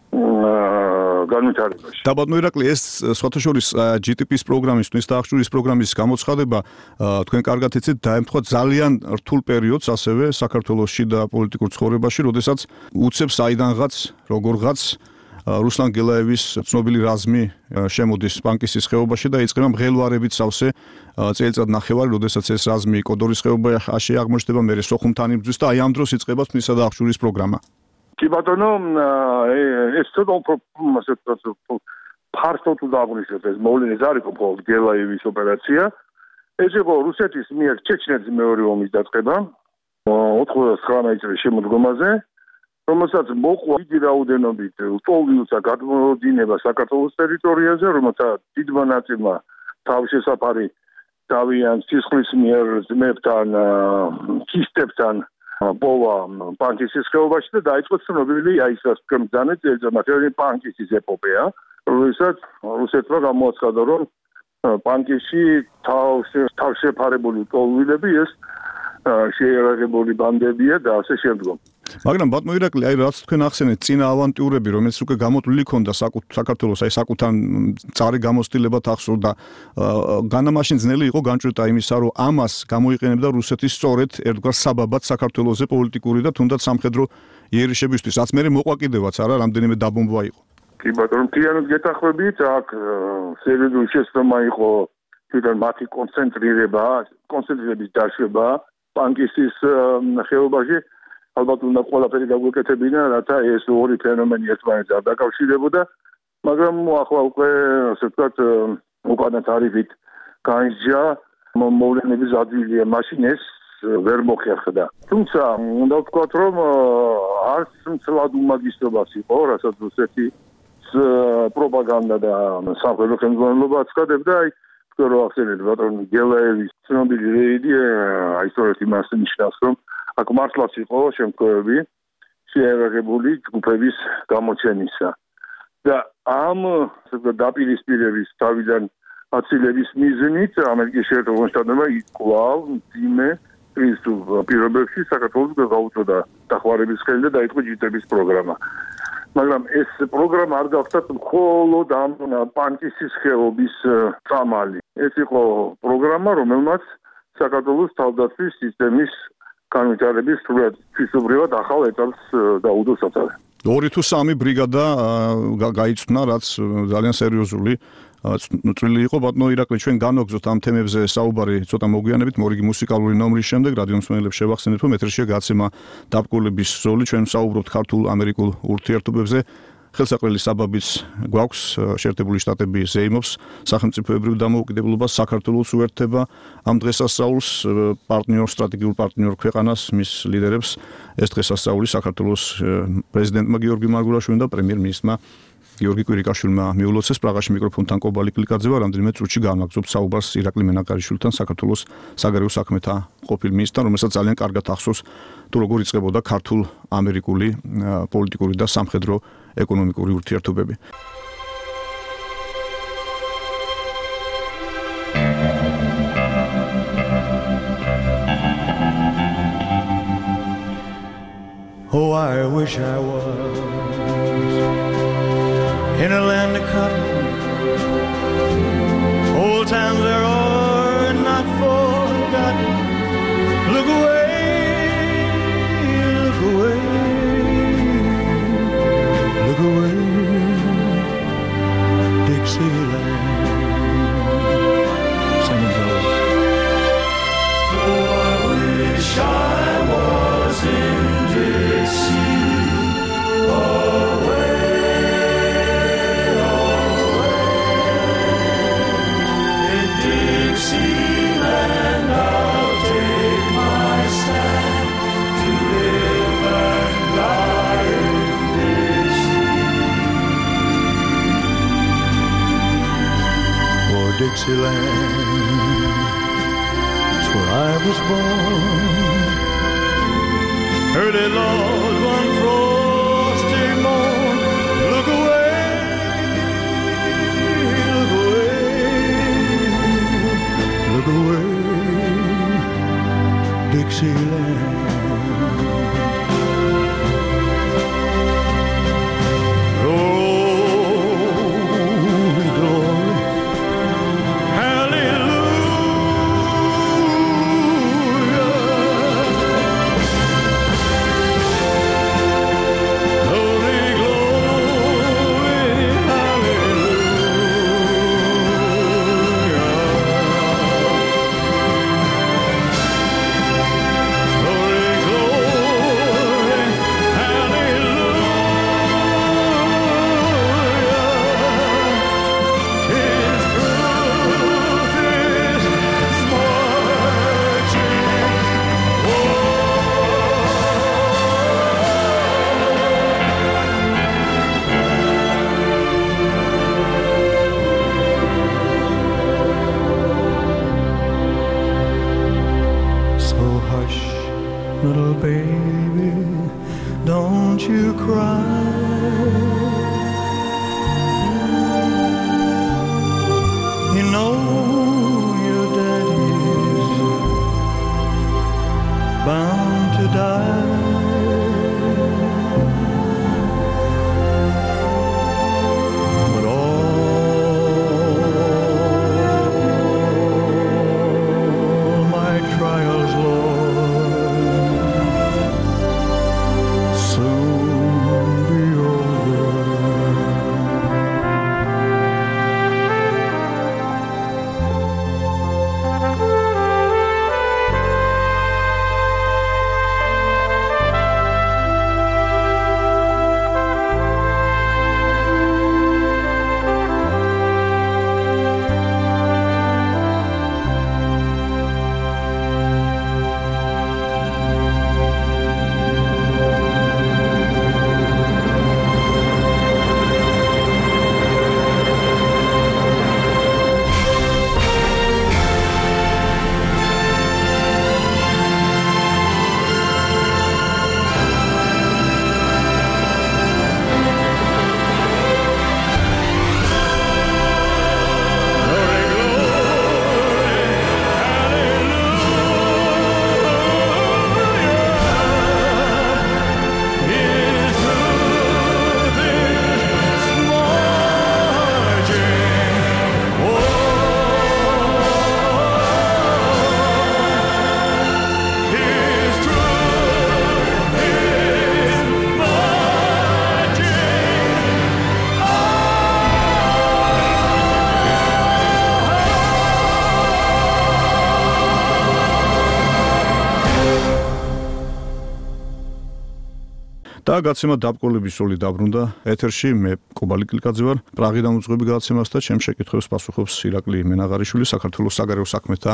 Speaker 6: განვითარებაში.
Speaker 5: და ბატონო ირაკლი ეს სხვათა შორის ჯი ტი პი-ის პროგრამის თვლის და აღჭურის პროგრამის გამოცხადება თქვენ კარგად იცით დაემთხვა ძალიან რთულ პერიოდს ასევე საქართველოს შიდა პოლიტიკურ ცხოვრებაში, როდესაც უცებ საიდანღაც როგორღაც რუსლან გელაევის ცნობილი რაზმი შემოდის პანკისის ხეობაში და იწყება მღელვარებით სავსე წელიწად ნახევარი, როდესაც ეს რაზმი კოდორის ხეობაში აღმოჩნდება, მერე სოხუმთან იბრძვის და აი ამ დროს იწყება თვლისა და აღჭურის პროგრამა.
Speaker 6: კი ბატონო, ეს ცოტა უფრო ფართოდ დააღვნიშნოთ ეს მოვლენები არ იყო მხოლოდ გელაევის ოპერაცია. ეს იყო რუსეთის მიერ ჩეჩნეთის მეორე ომის დაწყება ოთხმოცდათხმეტი წლის შემოდგომაზე, რომელსაც მოყვა დიდი რაოდენობით ლტოლვილთა გადმოდინება საქართველოს ტერიტორიაზე, რომელსაც დიდმა ნაწილმა თავშესაფარი დავიან სისხლის მიერ ძმებთან, ქისტებთან პოვა პანკისის ხეობაში და დაიწყო ცნობილი აი ეს კმძანე წელიწადმათელი პანკისის ეპოპეა, როდესაც რუსეთმა გამოაცხადა, რომ პანკისში თავშეფარებული ლტოლვილები ეს შეიარაღებული ბანდებია და ასე შემდგომ.
Speaker 5: მაგრამ ბატონო ირაკლი, აი რაც თქვენ ახსენეთ, წინა ავანტიურები, რომელიც უკვე გამოტვლილი ქონდა საქართველოს, აი საკუთარ წარი გამოცდილებად ახსოვდა, განამაშინ ძნელი იყო განჭვრეტა იმისა, რომ ამას გამოიყენებდა რუსეთი სწორედ ერთგვარ საბაბად საქართველოზე პოლიტიკური და თუნდაც სამხედრო იერიშებისთვის, რაც მე მოყვა კიდევაც არა, რამდენიმე დაბომბვა იყო.
Speaker 6: კი ბატონო, მთლიანად გეთანხმებით, აქ სერიოზული შეცდომა იყო თვითონ მათი კონცენტრირება, კონცენტრირების დაშვება პანკისის ხეობაში. ალბათ უნდა ყველაფერი გაგვეკეთებინა, რათა ეს ორი ფენომენი ერთმანეთს არ დაკავშირებოდა, მაგრამ ახლა უკვე ასე ვთქვათ, უკანა თარიფით განსჯა მოვლენების ადვილია, მაშინ ეს ვერ მოხერხდა. თუმცა უნდა ვთქვათ, რომ არც მცლად უმაგისტრობას იყო, რასაც რუსეთი პროპაგანდა და სამხედრო ხელმძღვანელობა აცხადებდა, აი თქვენ რო ახსენეთ ბატონო გელაევის ცნობილი რეიდი, აი სწორედ იმას ნიშნავს, რომ აქ მართლაც იყო შემთხვევები შეერაღებული ჯგუფების გამოჩენისა და ამ დაპირისპირების თავიდან აცილების მიზნით ამერიკის შეერთებული შტატებმა კვლავ მძიმე კრიზისულ პირობებში საქართველოს გაუწოდა დახმარების ხელი და დაიწყო ჯიტების პროგრამა. მაგრამ ეს პროგრამა არ გახდა მხოლოდ ამ პანკისის ხეობის წამალი. ეს იყო პროგრამა, რომელმაც საქართველოს თავდაცვის სისტემის განვითარების სრულად თვისობრივად ახალ ეტაპს დაუდო სათავე.
Speaker 5: ორი თუ სამი ბრიგადა გაიწვნა, რაც ძალიან სერიოზული წვლილი იყო. ბატონო ირაკლი, ჩვენ განვაგზავნოთ ამ თემებზე საუბარი ცოტა მოგვიანებით, მორიგი მუსიკალური ნომრის შემდეგ რადიო მსმენელებს შევახსენებთ, რომ ეთერშია გაცემა დაბკოლების ზოლი, ჩვენ საუბრობთ ქართულ-ამერიკულ ურთიერთობებზე. ხელსაყრელი საბაბიც გვაქვს, შეერთებული შტატები ზეიმობს სახელმწიფოებრივ დამოუკიდებლობას, საქართველოს უერთდება ამ დღესასწაულს, პარტნიორ სტრატეგიულ პარტნიორ ქვეყანას, მის ლიდერებს ეს დღესასწაული საქართველოს პრეზიდენტმა გიორგი მარგულაშვილმა და პრემიერ-მინისტრმა გიორგი კვირიკაშვილმა მიულოცეს. პრაღაში მიკროფონთან კობალი კლიკაძე ვარ, რამდენიმე წუთში განვაგზავნებთ საუბარს ირაკლი მენაკარიშვილთან, საქართველოს საგარეო საქმეთა ყოფილ მინისტრთან, რომელსაც ძალიან კარგად ახსოვს თუ როგორ იწყებოდა ქართულ-ამერიკული პოლიტიკური და სამხედრო ეკონომიკური ურთიერთობები.
Speaker 8: Oh, I wish I was in a land of cotton. Old times there are not forgotten. Look away, look away, look away, Dixieland. Sing it, fellas. Oh, I wish I was in Dixie. Away. Dixieland, I'll take my stand to live and die in Dixie. For Dixieland, it's where I was born. Early Lord, one frosty morn, look away, look away. Look away, Dixieland. Glory, glory, hallelujah.
Speaker 5: და გაცემა დაბკოლების სული დაბრუნდა ეთერში. მე კობალი კილკაძე ვარ, პრაღიდან უძღვები გაცემას და ჩემ შეკითხვებს პასუხობს ირაკლი მენაღარიშვილი, საქართველოს საგარეო საქმეთა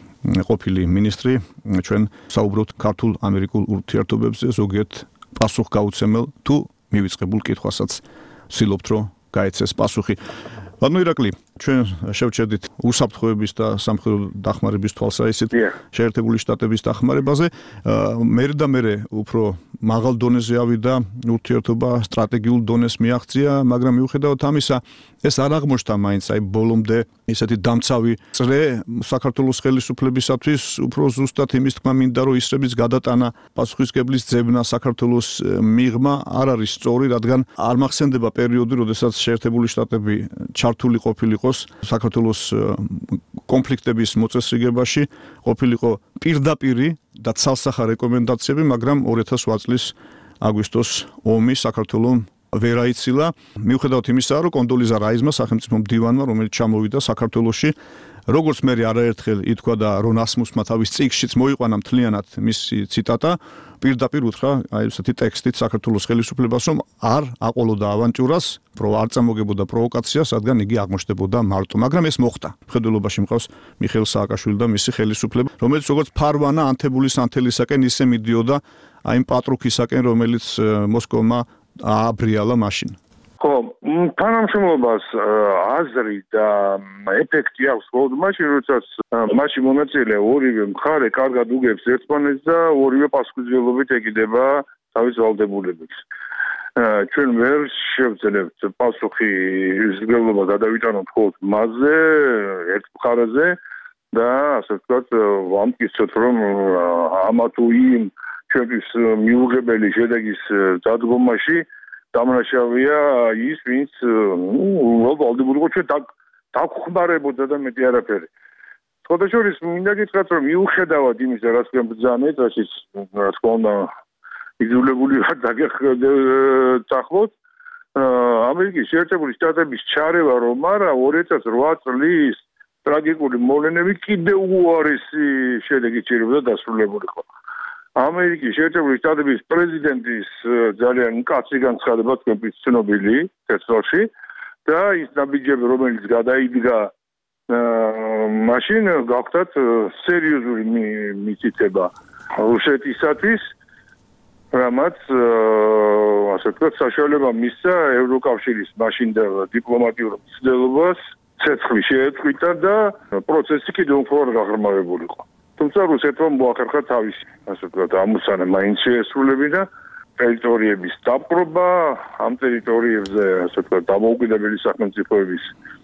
Speaker 5: ყოფილი მინისტრი. ჩვენ საუბრობთ ქართულ-ამერიკულ ურთიერთობებზე, ზოგიერთ პასუხგაუცემელ თუ მივიწყებულ კითხვასაც ვცდილობთ, რომ გაეცეს პასუხი. ბატონო ირაკლი, ჩვენ შევჩერდით უსაფრთხოების და სამხედრო დახმარების თვალსაზრისით შეერთებული შტატების დახმარებაზე. მერე და მერე უფრო მაღალ დონეზე ავიდა ურთიერთობა, სტრატეგიულ დონეს მიაღწია, მაგრამ მიუხედავად ამისა, ეს არ აღმოჩნდა მაინც აი ბოლომდე ესეთი დამცავი წრე საქართველოს ხელისუფლებისათვის, უფრო ზუსტად იმის თქმა მინდა, რომ ისრების გადატანა, პასუხისმგებლის ძებნა საქართველოს მიღმა არ არის სწორი, რადგან არ მახსენდება პერიოდი, როდესაც შეერთებული შტატები ჩართული ყოფილიყო საქართველოს კონფლიქტების მოწესრიგებაში, ყოფილიყო პირდაპირი და ცალსახა რეკომენდაციები, მაგრამ ორი ათას ოთხ წლის აგვისტოს ომი საქართველოს ვერ აიცილა. მიუხედავად იმისა, რომ კონდოლიზა რაიზმა სახელმწიფო მდივანმა, რომელიც ჩამოვიდა საქართველოში, როგორც მე არაერთხელ ითქვა და რონ ასმუსმა თავის წიგნშიც მოიყვანა მთლიანად მისი ციტატა, პირდაპირ უთხრა აი ესეთი ტექსტით საქართველოს ხელისუფლებას, რომ არ აყოლოდა ავანტიურას, პრო არ წამოგებოდა პროვოკაციას, რადგან იგი აღმოჩნდებოდა მარტო. მაგრამ ეს მოხდა. მხედველობაში მყავს მიხეილ სააკაშვილი და მისი ხელისუფლება, რომელიც როგორც ფარვანა ანთებულის ანთელისაკენ ისე მიდიოდა აი იმ პატრუქისაკენ, რომელიც მოსკოვმა ააბრიალა მაშინ.
Speaker 6: ხო, თანამშრომლობას აზრი და ეფექტი აქვს მხოლოდ მაშინ, როდესაც მასში მონაწილე ორივე მხარე კარგად უგებს ერთმანეთს და ორივე პასუხისმგებლობით ეკიდება თავის ვალდებულებას. ჩვენ ვერ შევძლებთ პასუხი მსგებლობა გადავიტანოთ მხოლოდ მასზე, ერთ მხარეზე და ასე ვთქვათ, ვამტკიცოთ, რომ ამა თუ იმ ჩვენთვის მიუღებელი შედეგის დადგომაში დამნაშავეა ის, ვინც ვალდებულიყო ჩვენ დაგხმარებოდა და მეტი არაფერი. სხვადასხვა მინდა გითხრათ, რომ მიუხედავად იმისა, რაც გვებრძანეთ, რაშიც რა თქმა უნდა იძულებული ვარ დაგეხმაროთ, ამერიკის შეერთებული შტატების ჩარევა რომ არა ორი ათას ოთხ წლის ტრაგიკული მოვლენები კიდევ უარესი შედეგი ჭირებდა დასრულებულიყო. ამერიკის შეერთებული შტატების პრეზიდენტის ძალიან მკაცრი განცხადება თქვენთვის ცნობილი თეთრში და ის ნაბიჯები, რომელიც გადაიდგა მაშინ გავხდათ სერიოზული მიწითება რუსეთისათვის, რამაც ასე ვთქვათ, საშუალება მისცა ევროკავშირის მაშინდელ დიპლომატიურ მცდელობას ცეცხლი შეეწყვიტა და პროცესი კიდევ უფრო გაღრმავებულიყო. თუმცა რუსეთმა მოახერხა თავისი, ასე ვთქვათ, ამოცანა მაინც შეესრულებინა ტერიტორიების დაპყრობა, ამ ტერიტორიებზე, ასე ვთქვათ, დამოუკიდებელი სახელმწიფოების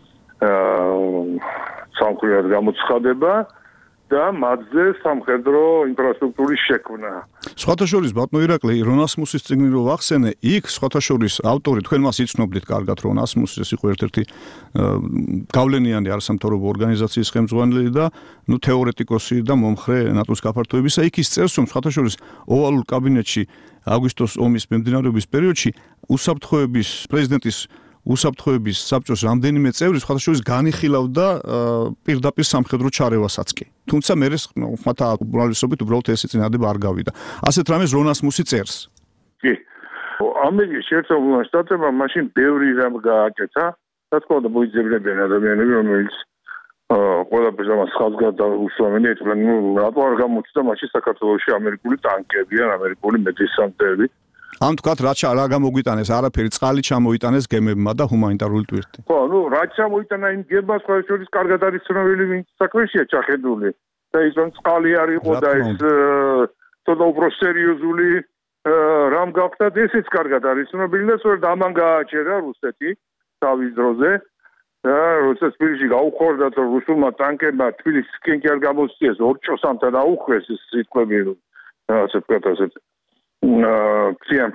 Speaker 6: სამხრეთ გამოცხადება და მათზე სამხედრო ინფრასტრუქტურის შექმნა.
Speaker 5: სხვათა შორის ბატონო ირაკლი, რონ ასმუსის წიგნი რო ვახსენე, იქ სხვათა შორის ავტორი, თქვენ მას იცნობდით კარგად, რონ ასმუსი ეს იყო ერთ-ერთი გავლენიანი არასამთავრობო ორგანიზაციის ხელმძღვანელი და ნუ თეორეტიკოსი და მომხრე ნატოს გაფართოებისა. იქ ის წერს, რომ სხვათა შორის ოვალურ კაბინეტში აგვისტოს ომის მიმდინარეობის პერიოდში უსაფრთხოების პრეზიდენტის უსაფრთხოების საბჭოს რამდენიმე წევრი სხვათა შორის განიხილავდა პირდაპირ სამხედრო ჩარევასაც კი. თუმცა მე ხმათა აკუმულაციობით უბრალოდ ეს წინადადება არ გავიდა. ასეთ რამეს რონ ასმუსი წერს.
Speaker 6: კი. ამერიკის შეერთებულმა შტატებმა მაშინ ბევრი რამ გააკეთა, რა თქმა უნდა მოიძებნებიან ადამიანები, რომელიც ყველაფერს ამას ხაზგად უსვამენ, ეთქვენ, ნუ რატო არ გამოჩნდა მაშინ საქართველოში ამერიკული ტანკები ან ამერიკული მეტისანკები.
Speaker 5: ამ თქვათ რა რა გამოგვიტანეს, არაფერი წყალი ჩამოიტანეს გემებმა და ჰუმანიტარული ტვირთი.
Speaker 6: ხო, ნუ რა ჩამოიტანა იმ გემებს, სხვა შორის კარგად არის ცნობილი, ვინც საქმეშია ჩახედული. და ის რომ წყალი არ იყო და ეს თოდა უფრო სერიოზული რამ გახდა, ესეც კარგად არის ცნობილი და სწორედ ამან გააჩერა რუსეთი თავის დროზე. და როდესაც თბილისში გაუხორდა რუსულმა ტანკებმა თბილისისკენ კი არ გამოსციეს, ორჭოსამთან დაუხვეს ეს სიტყვები, ასე ვთქვათ, ასეთ ქციან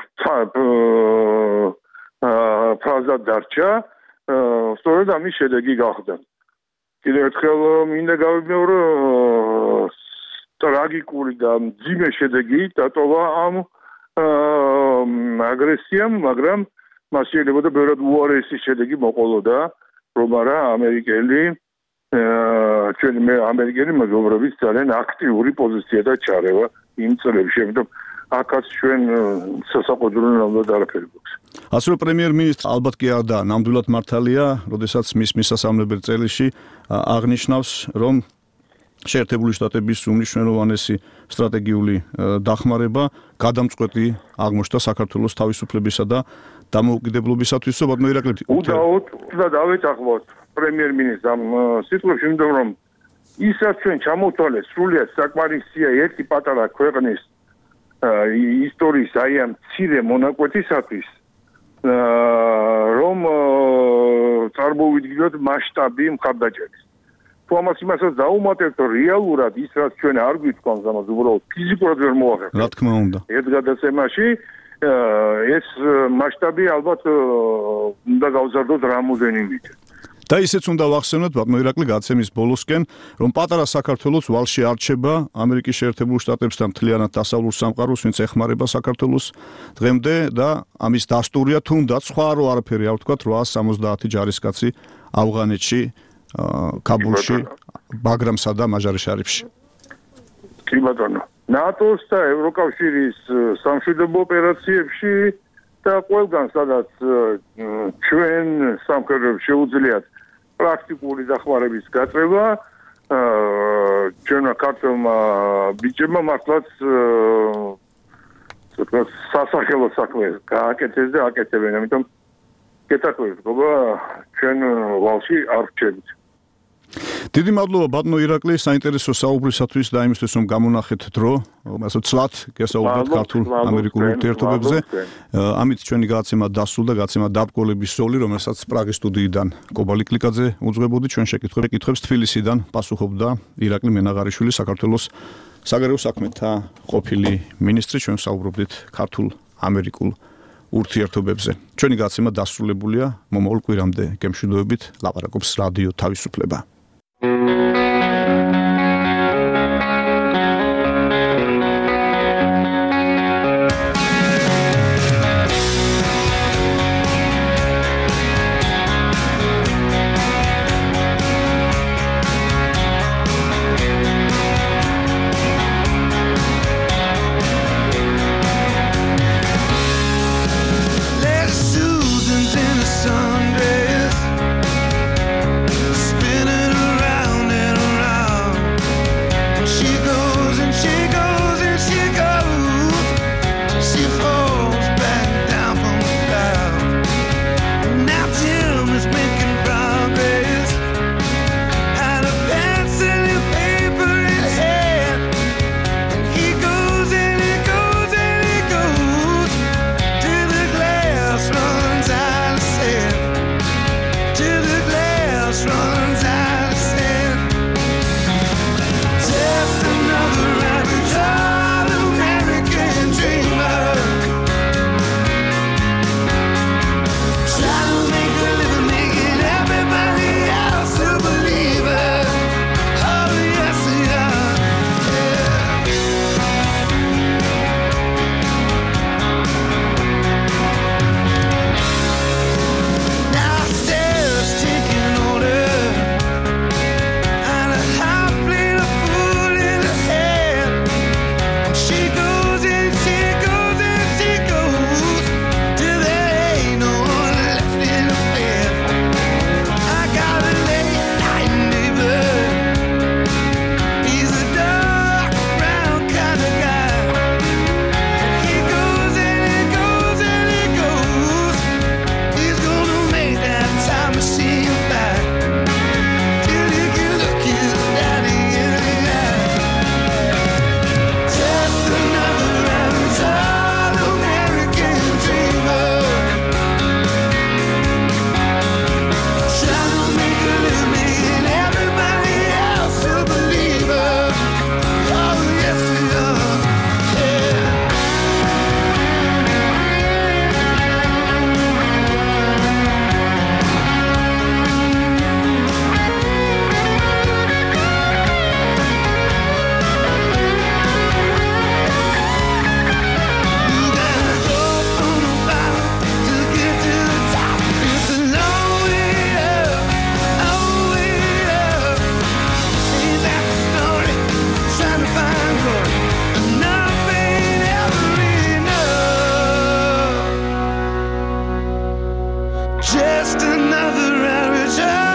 Speaker 6: ფრაზა დარჩა, სწორედ ამის შედეგი გახდა. კიდევ ერთხელ მინდა გავიმეორო, ტრაგიკული და მძიმე შედეგი დატოვა ამ აგრესიამ, მაგრამ მას შეიძლებოდა ბევრად უარესი შედეგი მოყოლოდა, რომ არა ამერიკელი ჩვენი ამერიკელი მეგობრების ძალიან აქტიური პოზიცია და ჩარევა იმ წლებში. აქაც ჩვენ სასაყოდრონო ნამდვილად არაფერი გვაქვს.
Speaker 5: ასევე პრემიერ-მინისტრ ალბათ კი არ და ნამდვილად მართალია, როდესაც მის მისასალმებელ წერილში აღნიშნავს, რომ შეერთებული შტატების უმნიშვნელოვანესი სტრატეგიული დახმარება გადამწყვეტი აღმოჩნდა საქართველოს თავისუფლებისა და დამოუკიდებლობისათვის. ბატონო ირაკლი,
Speaker 6: უდაოდ და დავეჭახოთ პრემიერ-მინისტრს ამ სიტყვებში, იმიტომ რომ ისაც ჩვენ ჩამოთვალეთ სრულიად საკმარისია ერთი პატარა ქვეყნის ისტორიის აი ამ მცირე მონაკვეთისათვის, რომ წარმოვიდგინოთ მასშტაბი მხარდაჭერის. თუ ამას იმასაც დაუმატებთ, რომ რეალურად ის რაც ჩვენ არ გვიტყვანს, ამას უბრალოდ ფიზიკურად ვერ მოახერხებთ.
Speaker 5: რა თქმა უნდა.
Speaker 6: ერთ გადაცემაში ეს მასშტაბი ალბათ უნდა გავზარდოთ რამოდენიმე.
Speaker 5: და ისეც უნდა ვახსენოთ, ბატონო ირაკლი, გაცემის ბოლოსკენ, რომ პატარა საქართველოს ვალში არჩება ამერიკის შეერთებულ შტატებთან მთლიანად დასავლურ სამყაროს, ვინც ეხმარება საქართველოს დღემდე და ამის დასტურია თუნდაც სხვა რო არაფერი არ ვთქვათ რვაას სამოცდაათი ჯარისკაცი ავღანეთში, კაბულში, ბაგრამსა და მაჟარი-შარიფში.
Speaker 6: კი ბატონო. ნატოს და ევროკავშირის სამშვიდობო ოპერაციებში და ყველგან სადაც ჩვენ სამხედროებს შეუძლიათ პრაქტიკული დახმარების გაწევა, ჩვენმა ქართველმა ბიჭებმა მართლაც სასახელო საქმე გააკეთეს და აკეთებენ, ამიტომ გეტყვით, გობა ჩვენ ვალში არ რჩებით.
Speaker 5: დიდი მადლობა ბატონო ირაკლი საინტერესო საუბრისათვის და იმისთვის რომ გამონახეთ დრო, ასე ცლად გესაუბრეთ ქართულ ამერიკულ ურთიერთობებზე. ამით ჩვენი გადაცემა დასრულდა, გადაცემა დაბკოლების სოლი, რომელსაც პრაღის სტუდიიდან კობალი კლიკაძე უძღვებოდი, ჩვენ შეკითხვები კითხვებს თბილისიდან პასუხობდა ირაკლი მენაღარიშვილი, საქართველოს საგარეო საქმეთა ყოფილი მინისტრი. ჩვენ საუბრობდით ქართულ ამერიკულ ურთიერთობებზე. ჩვენი გადაცემა დასრულებულია, მომავალ კვირამდე გემშვიდობებით, ლაპარაკობს რადიო თავისუფლება.
Speaker 8: Susans in a sundress, spinning just another average.